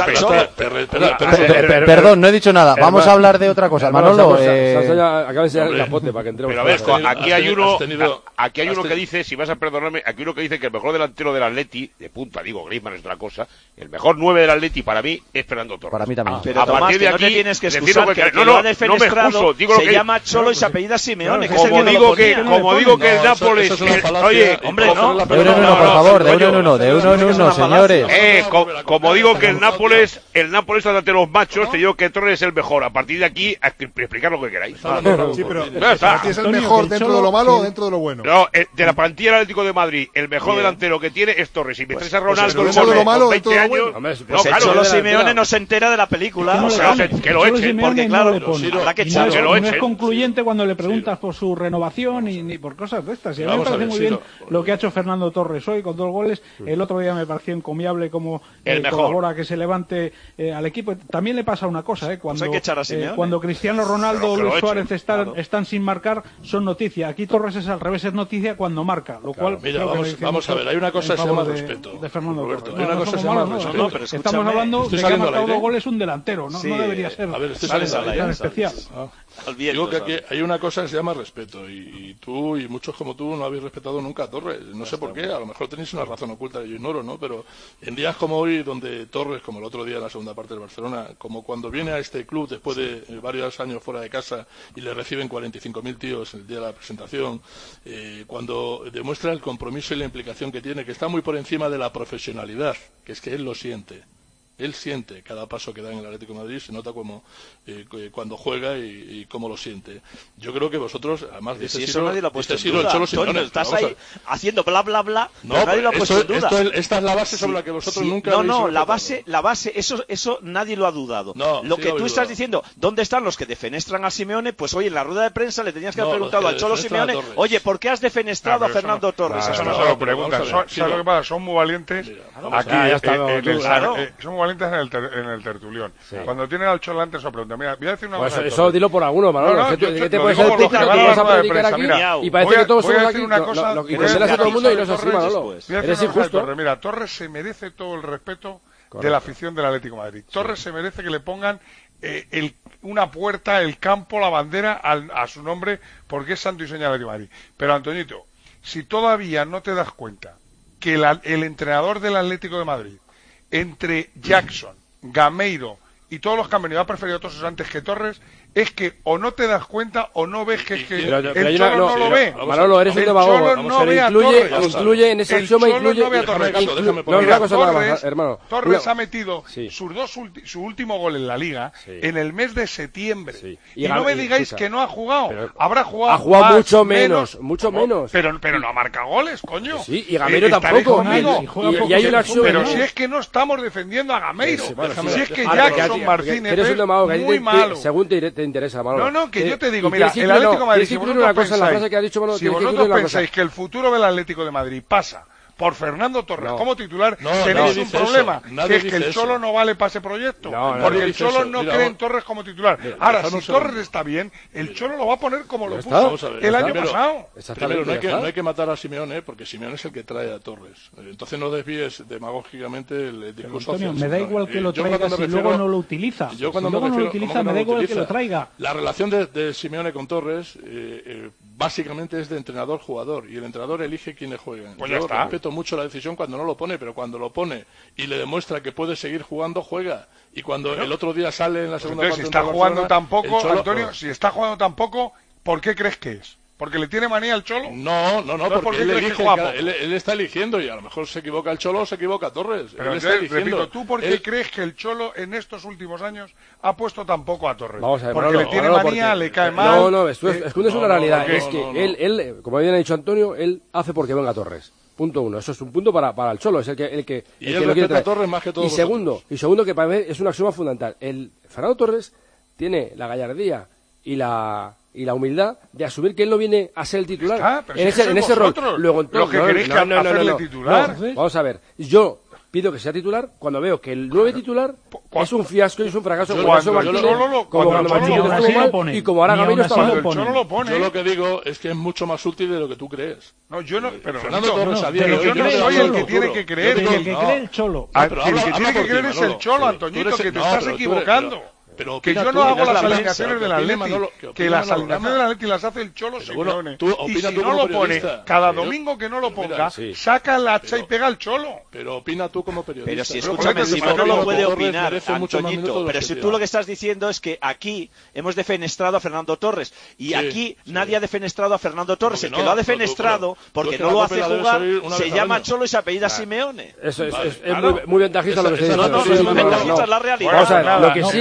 López. Perdón, no he dicho nada. Vamos a hablar de otra cosa. Manolo, acaba de enseñar el capote para que entremos. Pero a ver, aquí hay uno, aquí hay uno que dice, si vas a perdonarme, aquí hay uno que dice que el mejor delantero del Atleti, de punta, digo, Griezmann es otra cosa, el mejor nueve del Atleti para mí es Fernando Torres. Para mí también. Pero a partir de aquí, no te tienes que excusar, que, que no, no, lo ha defenestrado, se llama Cholo y se apellida Simeone, que es el que digo que, como digo que el Nápoles, oye, hombre, no, de uno en uno, por favor, de uno en uno, de uno en uno, señores. Eh, como digo que el Nápoles, el Nápoles está ante los machos, te digo que Torres es el mejor. A partir de aquí, a explicar lo que queráis. Ah, pero, sí, pero no, está. ¿Es el mejor Antonio, dentro Cholo, de lo malo o dentro de lo bueno? No, eh, de la plantilla del Atlético de Madrid, el mejor Bien. delantero que tiene es Torres. Y me traes a Ronaldo pues, pues, con lo malo, veinte años. Bueno. Hombre, pues no, el Cholo Simeone no se entera de la película. O sea, que lo echen. Porque claro, habrá que echarlo. Que lo echen. No es concluyente cuando le preguntas por su renovación ni, ni por cosas de estas. Y a mí me parece muy bien lo que ha hecho Fernando Torres hoy con dos goles. El otro día me pareció encomiable como eh, colabora que se levante eh, al equipo. También le pasa una cosa, eh, cuando, pues eh, cuando Cristiano Ronaldo o Luis Suárez están, claro. están sin marcar, son noticia. Aquí Torres es al revés, es noticia cuando marca, lo cual... Claro, mira, vamos, vamos a ver, hay una cosa que se llama de, respeto. De Fernando Roberto, Torres. hay una no, cosa que no se llama malos, respeto. No, pero estamos hablando de que ha marcado dos goles un delantero, no, sí, no debería ser a ver, estoy tan, tan, tan especial. Ah. Digo que aquí hay una cosa que se llama respeto y, y tú y muchos como tú no habéis respetado nunca a Torres. No sé por qué, a lo mejor tenéis una razón oculta que yo ignoro, ¿no? Pero en días como hoy, donde Torres, como el otro día en la segunda parte del Barcelona, como cuando viene a este club después de eh, varios años fuera de casa y le reciben cuarenta y cinco mil tíos el día de la presentación, eh, cuando demuestra el compromiso y la implicación que tiene, que está muy por encima de la profesionalidad, que es que él lo siente. Él siente cada paso que da en el Atlético de Madrid, se nota como eh, cuando juega y, y cómo lo siente. Yo creo que vosotros, además de si eso nadie lo ha puesto en duda, el Cholo Simeone, estás ahí a... haciendo bla bla bla, no, nadie lo ha puesto en duda. Esto, esta es la base sobre sí, la que vosotros sí, nunca no, no, la base, la base, eso, eso nadie lo ha dudado. No, lo sí que lo tú estás dudado. diciendo, ¿dónde están los que defenestran a Simeone? Pues oye, en la rueda de prensa le tenías que haber no, preguntado al Cholo Simeone, oye, ¿por qué has defenestrado a Fernando Torres? Eso no se lo preguntan. ¿Sabes lo que pasa? Son muy valientes aquí, son muy valientes en el tertulión. Sí. Cuando tienen al Cholo antes, os preguntan, mira, voy a decir una pues cosa. Eso dilo por alguno, Manolo. No, no, ¿Qué yo, te puede ser que vas a predicar aquí? Mira, y parece a, que todos somos aquí. Una cosa, lo, lo, y te enteras a todo el mundo y no es así, Manolo. Eres injusto. Torres. Mira, Torres se merece todo el respeto Correcto. de la afición del Atlético de Madrid. Torres sí. se merece que le pongan eh, el, una puerta, el campo, la bandera al, a su nombre, porque es santo y seña del Atlético de Madrid. Pero, Antoñito, si todavía no te das cuenta que la, el entrenador del Atlético de Madrid, entre Jackson, Gameiro y todos los que han venido ha preferido a todos esos antes que Torres, es que o no te das cuenta o no ves que, es que pero, el pero Cholo no, no pero, lo ve. Manolo, eres un demagogo. No ve incluye, a incluye en ese axioma incluye no ve a Torres. Déjame, déjame no, Mira, cosa Torres, más, hermano. Torres no. ha metido sí. sus dos ulti, su último gol en la Liga sí. en el mes de septiembre. Sí. Y, y no me digáis escucha, que no ha jugado. Pero, Habrá jugado Ha jugado más, mucho menos, menos mucho menos. Pero, pero no ha marcado goles, coño. Sí, y Gameiro tampoco. Y hay una acción. Pero si es que no estamos defendiendo a Gameiro. Si es que Jackson Martínez es muy malo. Según te interesa, Manolo. No, no, que yo te digo, mira, el Atlético de Madrid, si vosotros pensáis, si vosotros pensáis que el futuro del Atlético de Madrid pasa por Fernando Torres no. como titular, no, tenéis un problema, que es que el Cholo eso. no vale para ese proyecto, no, porque el Cholo eso. no mira, cree en Torres como titular. Mira, Ahora, si Torres ver. está bien, el Cholo lo va a poner como lo puso el año primero, pasado. Primero, no hay, que, no hay que matar a Simeone, porque Simeone es el que trae a Torres. Entonces no desvíes demagógicamente el discurso. Antonio, me da igual que lo traiga si luego no lo utiliza. Yo cuando si luego no lo utiliza, me da igual que lo traiga. La relación de, de Simeone con Torres eh, eh, básicamente es de entrenador-jugador, y el entrenador elige quiénes juegan. Pues Yo ya está. respeto mucho la decisión cuando no lo pone, pero cuando lo pone y le demuestra que puede seguir jugando, juega. Y cuando bueno, el otro día sale en la segunda entonces, parte... si está jugando Barcelona, tampoco, Cholo, Antonio, si está jugando tampoco, ¿por qué crees que es? ¿Porque le tiene manía al Cholo? No, no, no, no porque él, elige, él, él está eligiendo y a lo mejor se equivoca el Cholo o se equivoca Torres. Pero él entonces, está eligiendo. repito, ¿tú por qué él... crees que el Cholo en estos últimos años ha puesto tan poco a Torres? Vamos a ver, porque Manolo, le tiene Manolo, manía, porque... le cae mal... No, no, esto es, es, es no, una realidad. No, es que no, no. Él, él, como bien ha dicho Antonio, él hace porque venga Torres. Punto uno. Eso es un punto para, para el Cholo. Es el que, el que, y el él que lo quiere traer. A Torres más que todos y segundo, vosotros. y segundo, que para mí es un axioma fundamental. El Fernando Torres tiene la gallardía y la... y la humildad de asumir que él no viene a ser el titular ah, en, ese, en ese rol. Luego, en todo, lo que no, queréis no, no, no, hacerle no, no, titular. No, vamos a ver, yo pido que sea titular cuando veo que el nueve titular es un fiasco y es un fracaso. Yo, cuando Martínez, el Cholo lo, como cuando cuando el Cholo estuvo mal pone, y como ahora Gameiro está mal. Lo pone. Yo lo que digo es que es mucho más útil de lo que tú crees. No, yo no, pero Fernando Torres no, a día pero de yo no soy el que tiene que creer. El que cree el Cholo. El que tiene que creer es el Cholo, Antoñito, que te estás equivocando. Pero que yo no hago las alineaciones del Atleti, que las alineaciones del Atleti las hace el Cholo Simeone. Y si no lo pone, cada domingo que no lo ponga, saca el hacha y pega al Cholo. Pero opina tú como periodista. Pero si escúchame, si no lo puede opinar, Antoñito, pero si tú lo que estás diciendo es que aquí hemos defenestrado a Fernando Torres y aquí nadie ha defenestrado a Fernando Torres. El que lo ha defenestrado porque no lo hace jugar se llama Cholo y se apellida Simeone. Eso es muy ventajista lo que se dice. No, no, no es ventajista, es la realidad. Vamos a ver, lo que sí hay que decir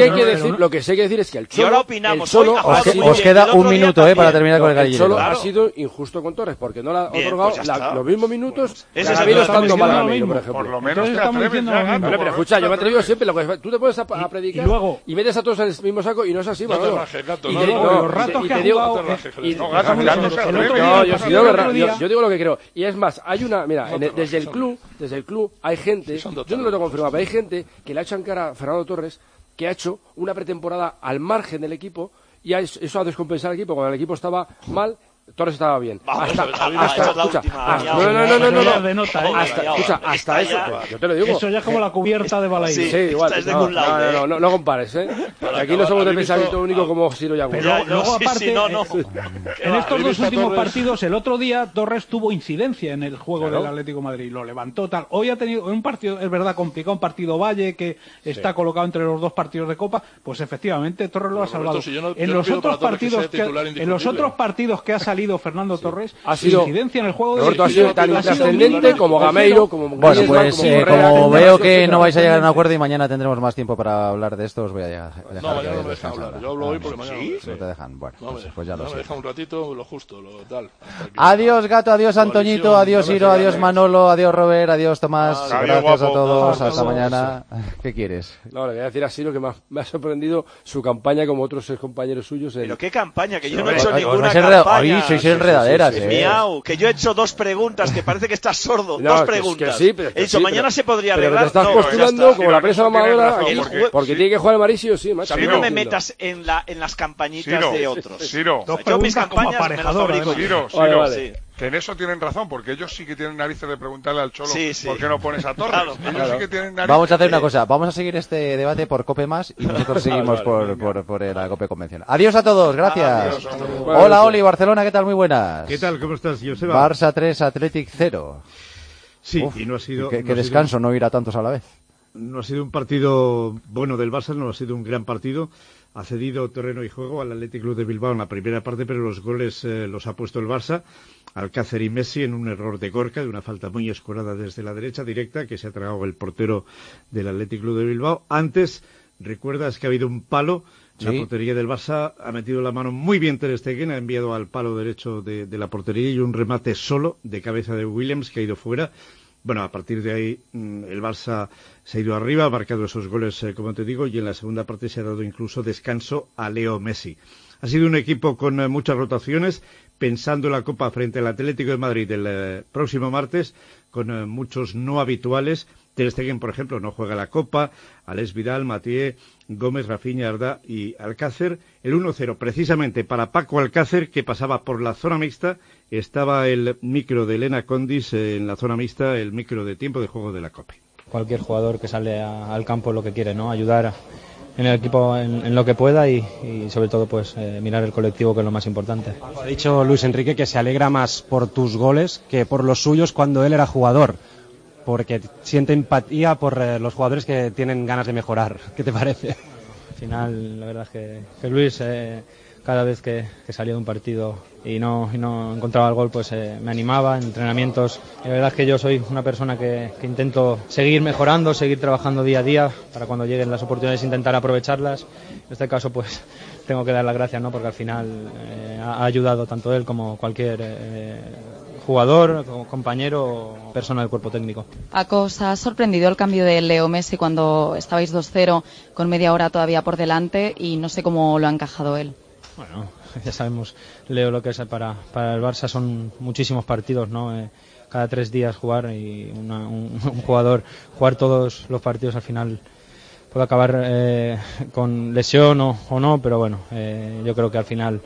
decir, no. lo que sí hay que decir es que el Cholo, y ahora opinamos, el Cholo hoy, os, que, sido, os queda un minuto eh, para terminar con el Gallego. El Cholo claro. ha sido injusto con Torres porque no le ha Bien, otorgado pues la, los mismos minutos Ese que es ha el habido problema. estando para Estamos Gameiro, por diciendo ejemplo. Por lo menos Entonces te estamos atreves, diciendo ya, lo mismo. Gato, Hombre, pero por lo escucha, yo me menos te atrevo atreves. siempre, lo que tú te pones a, a predicar y luego- y metes a todos en el mismo saco y no es así, No te Manolo. rajes, Gato, Y no, te- no, no, los ratos y que te ha digo- jugado, y- eh, y- No, Gato, y- Gato, el se otro atreve. día- No, yo yo sí sí digo el la otro verdad, día- yo- yo digo lo que creo. Y es más, hay una, mira, No en te el- desde el rajes, club, desde el club hay gente, Son dos yo no lo tengo confirmado, pero hay gente que le ha hecho en cara a Fernando Torres que ha hecho una pretemporada al margen del equipo y ha- eso ha descompensado al equipo. Cuando el equipo estaba mal, Torres estaba bien. Vamos, Hasta, a ver, hasta, esa es la escucha, última, hasta- ya, no, no, no, no, no, no, ya de nota, ¿eh? hasta, Ya, escucha, ya, hasta esta eso, ya- yo te lo digo. Eso ya es como la cubierta de Balaín. Sí. Sí, igual. esta es de no, Kun Laude, no, no, ¿eh? no, no compares, ¿eh? Para Aquí no acabar, somos de ¿habéis visto- pensamiento único ah, como Ciro Yaguno. Pero Ya, luego, no, sí, aparte, sí, no, no. eh, en estos ¿Habéis dos visto a últimos Torres? partidos, el otro día Torres tuvo incidencia en el juego Claro. del Atlético de Madrid, lo levantó tal. Hoy ha tenido un partido, es verdad, complicado, un partido Valle que está colocado entre los dos partidos de Copa, pues efectivamente Torres lo ha Pero, salvado. Roberto, si yo no- en yo no los pido otros para Torres que partidos sea que, titular en los indiscutible. otros partidos que ha salido Fernando Torres, Ha su sido- incidencia en el juego Roberto del ha sido ha tan sido intrascendente mínima. como Gameiro, como Bueno, Griezmann, pues como eh, Correa, como Tendrás, veo que etcétera. no vais a llegar a un acuerdo y mañana tendremos más tiempo para hablar de esto, os voy a dejar No, que mañana no vayáis me dejan descansando. hablar. Yo hablo hoy porque mañana no me No dejan. te dejan. Bueno, No me pues, dejan. pues ya lo No me sé. dejan un ratito, lo justo, lo tal. hasta que- Adiós, Gato, adiós, Antoñito, Coalición, adiós, no me Iro, adiós, regañes. Manolo, adiós, Robert, adiós, Tomás. Adiós, Gracias a guapo. todos, Hasta hasta luego. mañana. ¿Qué quieres? No, le voy a decir a Siro que me ha, me ha sorprendido su campaña como otros ex compañeros suyos. En... Pero qué campaña, que yo no he Oye, hecho oye, ninguna vais a enreda- campaña. Oye, sois enredaderas, Sí, sí, eh. sí. Miau, que yo he hecho dos preguntas, que parece que estás sordo. No, dos que- que preguntas. sí, pero- he que dicho, sí, mañana pero- se podría pero que arreglar. te estás No, postulando ya está. como la prensa Eso tiene amadora razón, aquí, porque- porque sí. tiene que jugar el Mauricio, sí o sí, macho. A mí Siro. no me metas en, la, en las campañitas Siro. de otros. Siro. O sea, yo mis preguntas como campañas me las aparejador, fabrico además. yo. Siro, Vale, Siro, vale. Sí. que en eso tienen razón, porque ellos sí que tienen narices de preguntarle al Cholo Sí, sí. por qué no pones a Torres. Claro, ellos claro. sí que tienen narices. Vamos a hacer una Sí. cosa, vamos a seguir este debate por Cope Más y nosotros seguimos vale, por, venga. por, por la Cope Convencional. Adiós a todos, gracias. Adiós, hasta luego. Hola, Oli, Barcelona, ¿qué tal? Muy buenas. ¿Qué tal? ¿Cómo estás, Joseba? Barça tres, Athletic cero. Sí, Uf, y no ha sido... Qué, no qué ha sido- descanso no ir a tantos a la vez. No ha sido un partido bueno del Barça, no ha sido un gran partido. Ha cedido terreno y juego al Athletic Club de Bilbao en la primera parte, pero los goles eh, los ha puesto el Barça. Alcácer y Messi en un error de Gorka, de una falta muy escorada desde la derecha directa, que se ha tragado el portero del Athletic Club de Bilbao. Antes, recuerdas que ha habido un palo. Sí. La portería del Barça ha metido la mano muy bien Ter Stegen, ha enviado al palo derecho de, de la portería y un remate solo de cabeza de Williams que ha ido fuera. Bueno, a partir de ahí mm, el Barça se ha ido arriba, ha marcado esos goles, eh, como te digo, y en la segunda parte se ha dado incluso descanso a Leo Messi. Ha sido un equipo con eh, muchas rotaciones, pensando en la Copa frente al Atlético de Madrid el eh, próximo martes, con eh, muchos no habituales. Ter Stegen, por ejemplo, no juega la Copa. Alex Vidal, Mathieu, Gómez, Rafinha, Arda y Alcácer. El uno cero, precisamente para Paco Alcácer, que pasaba por la zona mixta. Estaba el micro de Elena Condis eh, en la zona mixta, el micro de tiempo de juego de la Copa. Cualquier jugador que sale a, al campo es lo que quiere, ¿no? Ayudar en el equipo en, en lo que pueda y, y sobre todo pues eh, mirar el colectivo, que es lo más importante. Ha dicho Luis Enrique que se alegra más por tus goles que por los suyos cuando él era jugador, porque siente empatía por eh, los jugadores que tienen ganas de mejorar. ¿Qué te parece? Al final, la verdad es que, que Luis, eh, cada vez que, que salía de un partido y no, y no encontraba el gol, pues eh, me animaba en entrenamientos. Y la verdad es que yo soy una persona que, que intento seguir mejorando, seguir trabajando día a día para cuando lleguen las oportunidades intentar aprovecharlas. En este caso, pues tengo que dar las gracias, ¿no? Porque al final eh, ha ayudado tanto él como cualquier eh, jugador, compañero o persona del cuerpo técnico. Paco, ¿os ha sorprendido el cambio de Leo Messi cuando estabais dos cero con media hora todavía por delante y no sé cómo lo ha encajado él? Bueno, ya sabemos, Leo, lo que es para, para el Barça son muchísimos partidos, ¿no? Eh, cada tres días jugar y una, un, un jugador jugar todos los partidos al final puede acabar eh, con lesión o, o no, pero bueno, eh, yo creo que al final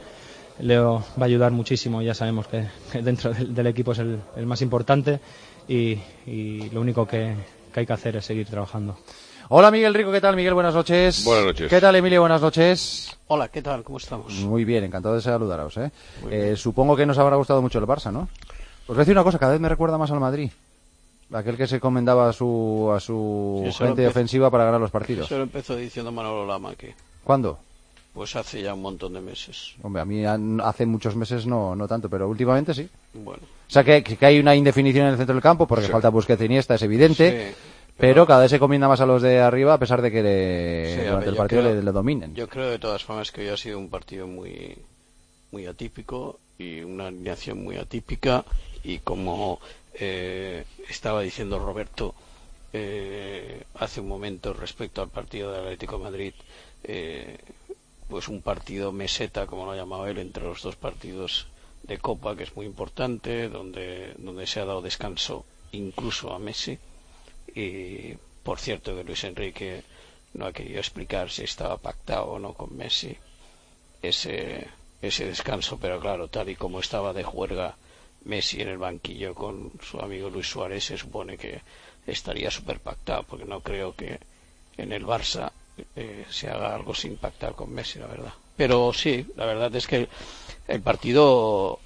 Leo va a ayudar muchísimo. Ya sabemos que, que dentro del, del equipo es el, el más importante y, y lo único que, que hay que hacer es seguir trabajando. Hola Miguel Rico, ¿qué tal Miguel? Buenas noches. Buenas noches. ¿Qué tal Emilio? Buenas noches. Hola, ¿qué tal? ¿Cómo estamos? Muy bien, encantado de saludaros. ¿eh? Eh, supongo que nos habrá gustado mucho el Barça, ¿no? Os voy a decir una cosa, cada vez me recuerda más al Madrid. Aquel que se encomendaba a su, a su Sí, gente empezó, ofensiva para ganar los partidos. Eso lo empezó diciendo Manolo Lama aquí. ¿Cuándo? Pues hace ya un montón de meses. Hombre, a mí an- hace muchos meses no, no tanto, pero últimamente sí. Bueno. O sea, que, que hay una indefinición en el centro del campo porque Sí. falta Busquets e Iniesta, es evidente. Sí. pero cada vez se combina más a los de arriba, a pesar de que le, sí, durante ver, el partido creo, le, le dominen. Yo creo de todas formas que hoy ha sido un partido muy, muy atípico y una alineación muy atípica, y como eh, estaba diciendo Roberto eh, hace un momento respecto al partido del Atlético de Madrid, eh, pues un partido meseta, como lo ha llamado él, entre los dos partidos de Copa, que es muy importante, donde, donde se ha dado descanso incluso a Messi. Y por cierto que Luis Enrique no ha querido explicar si estaba pactado o no con Messi ese, ese descanso, pero claro, tal y como estaba de juerga Messi en el banquillo con su amigo Luis Suárez, se supone que estaría súper pactado, porque no creo que en el Barça eh, se haga algo sin pactar con Messi, la verdad. Pero sí, la verdad es que el partido,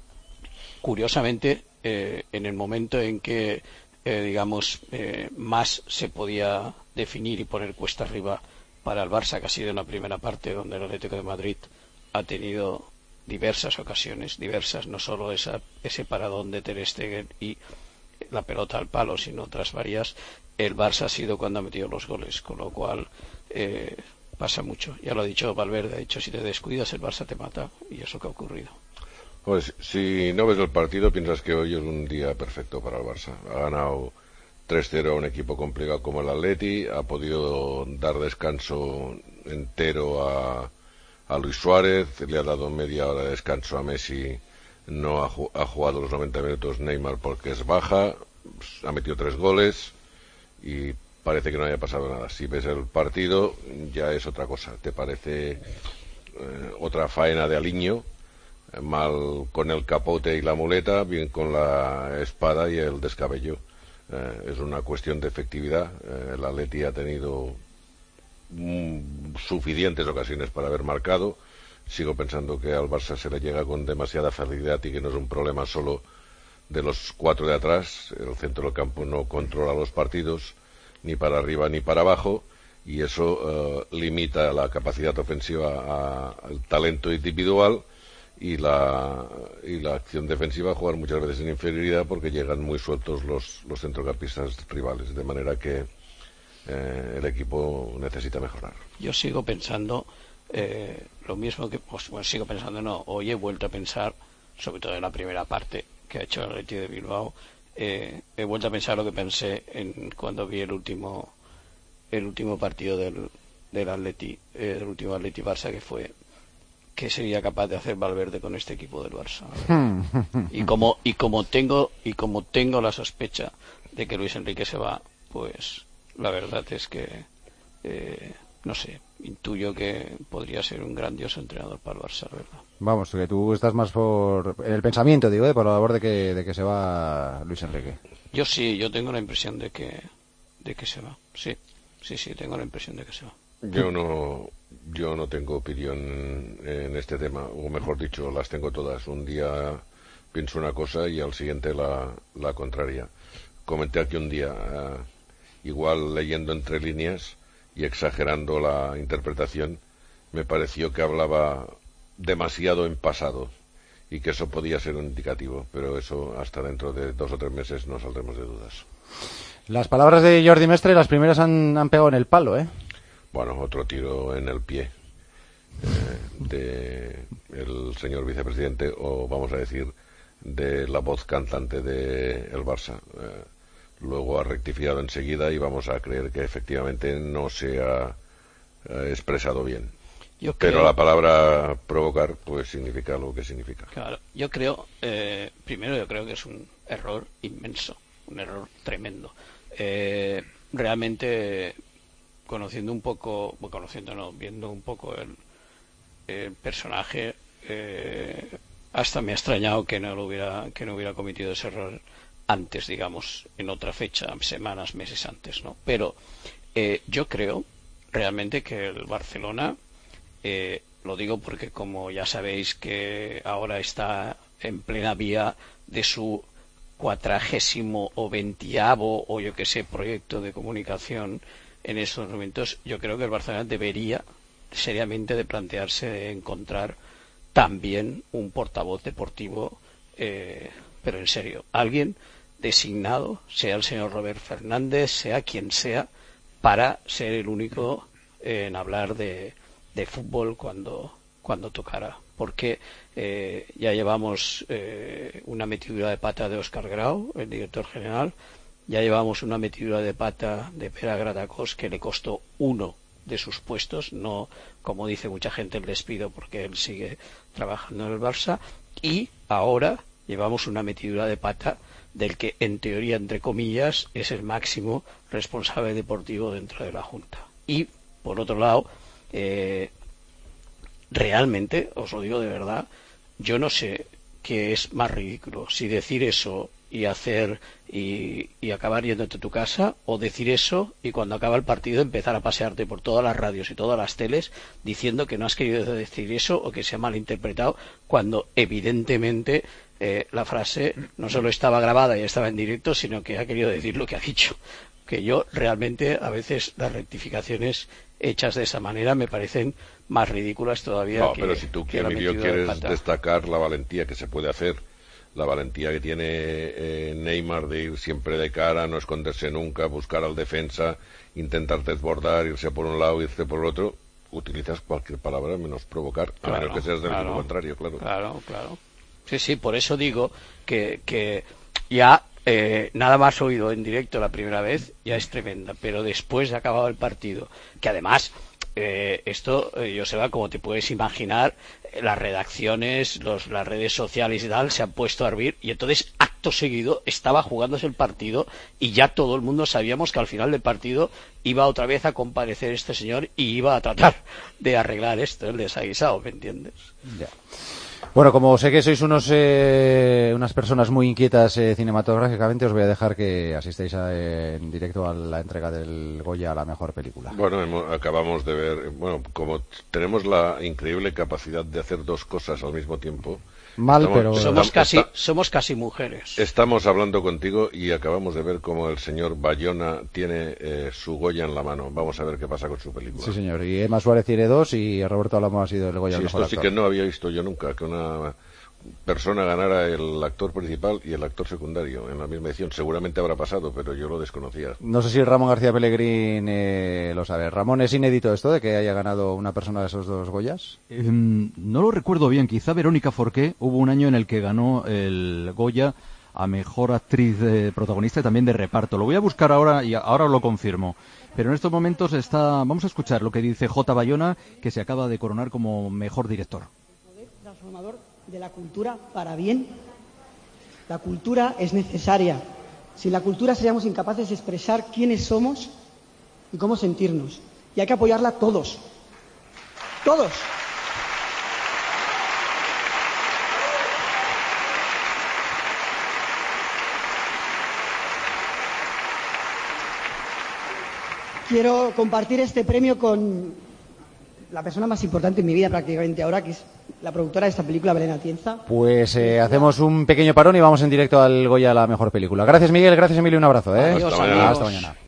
curiosamente, eh, en el momento en que Eh, digamos, eh, más se podía definir y poner cuesta arriba para el Barça, que ha sido en la primera parte, donde el Atlético de Madrid ha tenido diversas ocasiones, diversas, no solo esa, ese paradón de Ter Stegen y la pelota al palo, sino otras varias. El Barça ha sido cuando ha metido los goles, con lo cual eh, pasa mucho. Ya lo ha dicho Valverde, ha dicho, si te descuidas el Barça te mata, y eso que ha ocurrido. Pues si no ves el partido piensas que hoy es un día perfecto para el Barça. Ha ganado tres cero a un equipo complicado como el Atleti, ha podido dar descanso entero a, a Luis Suárez, le ha dado media hora de descanso a Messi, no ha, ha jugado los noventa minutos Neymar porque es baja, ha metido tres goles y parece que no haya pasado nada. Si ves el partido ya es otra cosa, te parece eh, otra faena de Aliño, mal con el capote y la muleta, bien con la espada y el descabello. Eh, es una cuestión de efectividad. Eh, el Atleti ha tenido mm, suficientes ocasiones para haber marcado. Sigo pensando que al Barça se le llega con demasiada facilidad y que no es un problema solo de los cuatro de atrás. El centro del campo no controla los partidos ni para arriba ni para abajo, y eso eh, limita la capacidad ofensiva al talento individual. Y la, y la acción defensiva jugar muchas veces en inferioridad porque llegan muy sueltos los, los centrocampistas rivales, de manera que eh, el equipo necesita mejorar. Yo sigo pensando eh, lo mismo que, pues, bueno, sigo pensando, no, hoy he vuelto a pensar, sobre todo en la primera parte que ha hecho el Atleti de Bilbao, eh, he vuelto a pensar lo que pensé en cuando vi el último el último partido del, del Atleti, eh, el último Atleti Barça, que fue que sería capaz de hacer Valverde con este equipo del Barça. Y como y como tengo y como tengo la sospecha de que Luis Enrique se va, pues la verdad es que eh, no sé, intuyo que podría ser un grandioso entrenador para el Barça, la verdad. Vamos, que tú estás más por en el pensamiento, digo, ¿eh? Por la labor de que de que se va Luis Enrique. Yo sí, yo tengo la impresión de que de que se va. Sí, sí, sí, tengo la impresión de que se va. Yo no, yo no tengo opinión en este tema, o mejor dicho, las tengo todas. Un día pienso una cosa y al siguiente la, la contraria. Comenté aquí un día, uh, igual leyendo entre líneas y exagerando la interpretación, me pareció que hablaba demasiado en pasado y que eso podía ser un indicativo, pero eso hasta dentro de dos o tres meses no saldremos de dudas. Las palabras de Jordi Mestre, las primeras han, han pegado en el palo, ¿eh? Bueno, otro tiro en el pie eh, de el señor vicepresidente, o vamos a decir de la voz cantante de el Barça. Eh, luego ha rectificado enseguida y vamos a creer que efectivamente no se ha eh, expresado bien. Yo creo... Pero la palabra provocar pues significa lo que significa. Claro, yo creo, eh, primero yo creo que es un error inmenso, un error tremendo. Eh, realmente... conociendo un poco, bueno, conociendo no, viendo un poco el, el personaje, eh, hasta me ha extrañado que no lo hubiera, que no hubiera cometido ese error antes, digamos, en otra fecha, semanas, meses antes, ¿no? Pero eh, yo creo realmente que el Barcelona, eh, lo digo porque como ya sabéis que ahora está en plena vía de su cuadragésimo o veintiavo o yo que sé proyecto de comunicación. En estos momentos yo creo que el Barcelona debería seriamente de plantearse de encontrar también un portavoz deportivo, eh, pero en serio, alguien designado, sea el señor Robert Fernández, sea quien sea, para ser el único en hablar de, de fútbol cuando, cuando tocara. Porque eh, ya llevamos eh, una metidura de pata de Óscar Grau, el director general, ya llevamos una metidura de pata de Pere Gratacós que le costó uno de sus puestos, no como dice mucha gente el despido porque él sigue trabajando en el Barça, y ahora llevamos una metidura de pata del que en teoría, entre comillas, es el máximo responsable deportivo dentro de la Junta. Y por otro lado, eh, realmente, os lo digo de verdad, yo no sé qué es más ridículo, si decir eso y hacer y, y acabar yéndote a tu casa, o decir eso y cuando acaba el partido empezar a pasearte por todas las radios y todas las teles diciendo que no has querido decir eso o que se ha malinterpretado, cuando evidentemente eh, la frase no solo estaba grabada y estaba en directo, sino que ha querido decir lo que ha dicho. Que yo realmente a veces las rectificaciones hechas de esa manera me parecen más ridículas todavía. No, que, pero si tú, que Emilio, quieres de destacar la valentía que se puede hacer, la valentía que tiene eh, Neymar de ir siempre de cara, no esconderse nunca, buscar al defensa, intentar desbordar, irse por un lado, irse por el otro, utilizas cualquier palabra menos provocar, claro, a menos que seas del claro, equipo contrario, claro. Claro, claro. Sí, sí, por eso digo que, que ya eh, nada más oído en directo la primera vez ya es tremenda, pero después de acabado el partido, que además eh, esto, eh, Joseba, como te puedes imaginar, eh, las redacciones, los, las redes sociales y tal se han puesto a hervir, y entonces acto seguido estaba jugándose el partido y ya todo el mundo sabíamos que al final del partido iba otra vez a comparecer este señor y iba a tratar de arreglar esto, el desaguisado, ¿me entiendes? Ya. Bueno, como sé que sois unos eh, unas personas muy inquietas eh, cinematográficamente, os voy a dejar que asistáis a, eh, en directo a la entrega del Goya a la mejor película. Bueno, hemos, acabamos de ver, bueno, como tenemos la increíble capacidad de hacer dos cosas al mismo tiempo. Mal, estamos, pero somos está, casi está, somos casi mujeres. Estamos hablando contigo y acabamos de ver cómo el señor Bayona tiene eh, su Goya en la mano. Vamos a ver qué pasa con su película. Sí, señor. Y Emma Suárez tiene dos y Roberto Alamo ha sido el Goya sí, al mejor esto sí actor. que no había visto yo nunca, que una persona ganara el actor principal y el actor secundario en la misma edición. Seguramente habrá pasado, pero yo lo desconocía. No sé si Ramón García Pellegrín eh, lo sabe. Ramón, ¿es inédito esto de que haya ganado una persona de esos dos Goyas? Eh, no lo recuerdo bien. Quizá Verónica Forqué, hubo un año en el que ganó el Goya a mejor actriz eh, protagonista y también de reparto. Lo voy a buscar ahora y ahora lo confirmo. Pero en estos momentos está, vamos a escuchar lo que dice J. Bayona, que se acaba de coronar como mejor director. Transformador de la cultura para bien. La cultura es necesaria. Sin la cultura seríamos incapaces de expresar quiénes somos y cómo sentirnos. Y hay que apoyarla todos. Todos. Quiero compartir este premio con la persona más importante en mi vida prácticamente ahora, que es la productora de esta película, Belén Atienza. Pues eh, hacemos un pequeño parón y vamos en directo al Goya a la mejor película. Gracias, Miguel. Gracias, Emilio. Un abrazo. ¿eh? Adiós, Hasta mañana. Hasta mañana.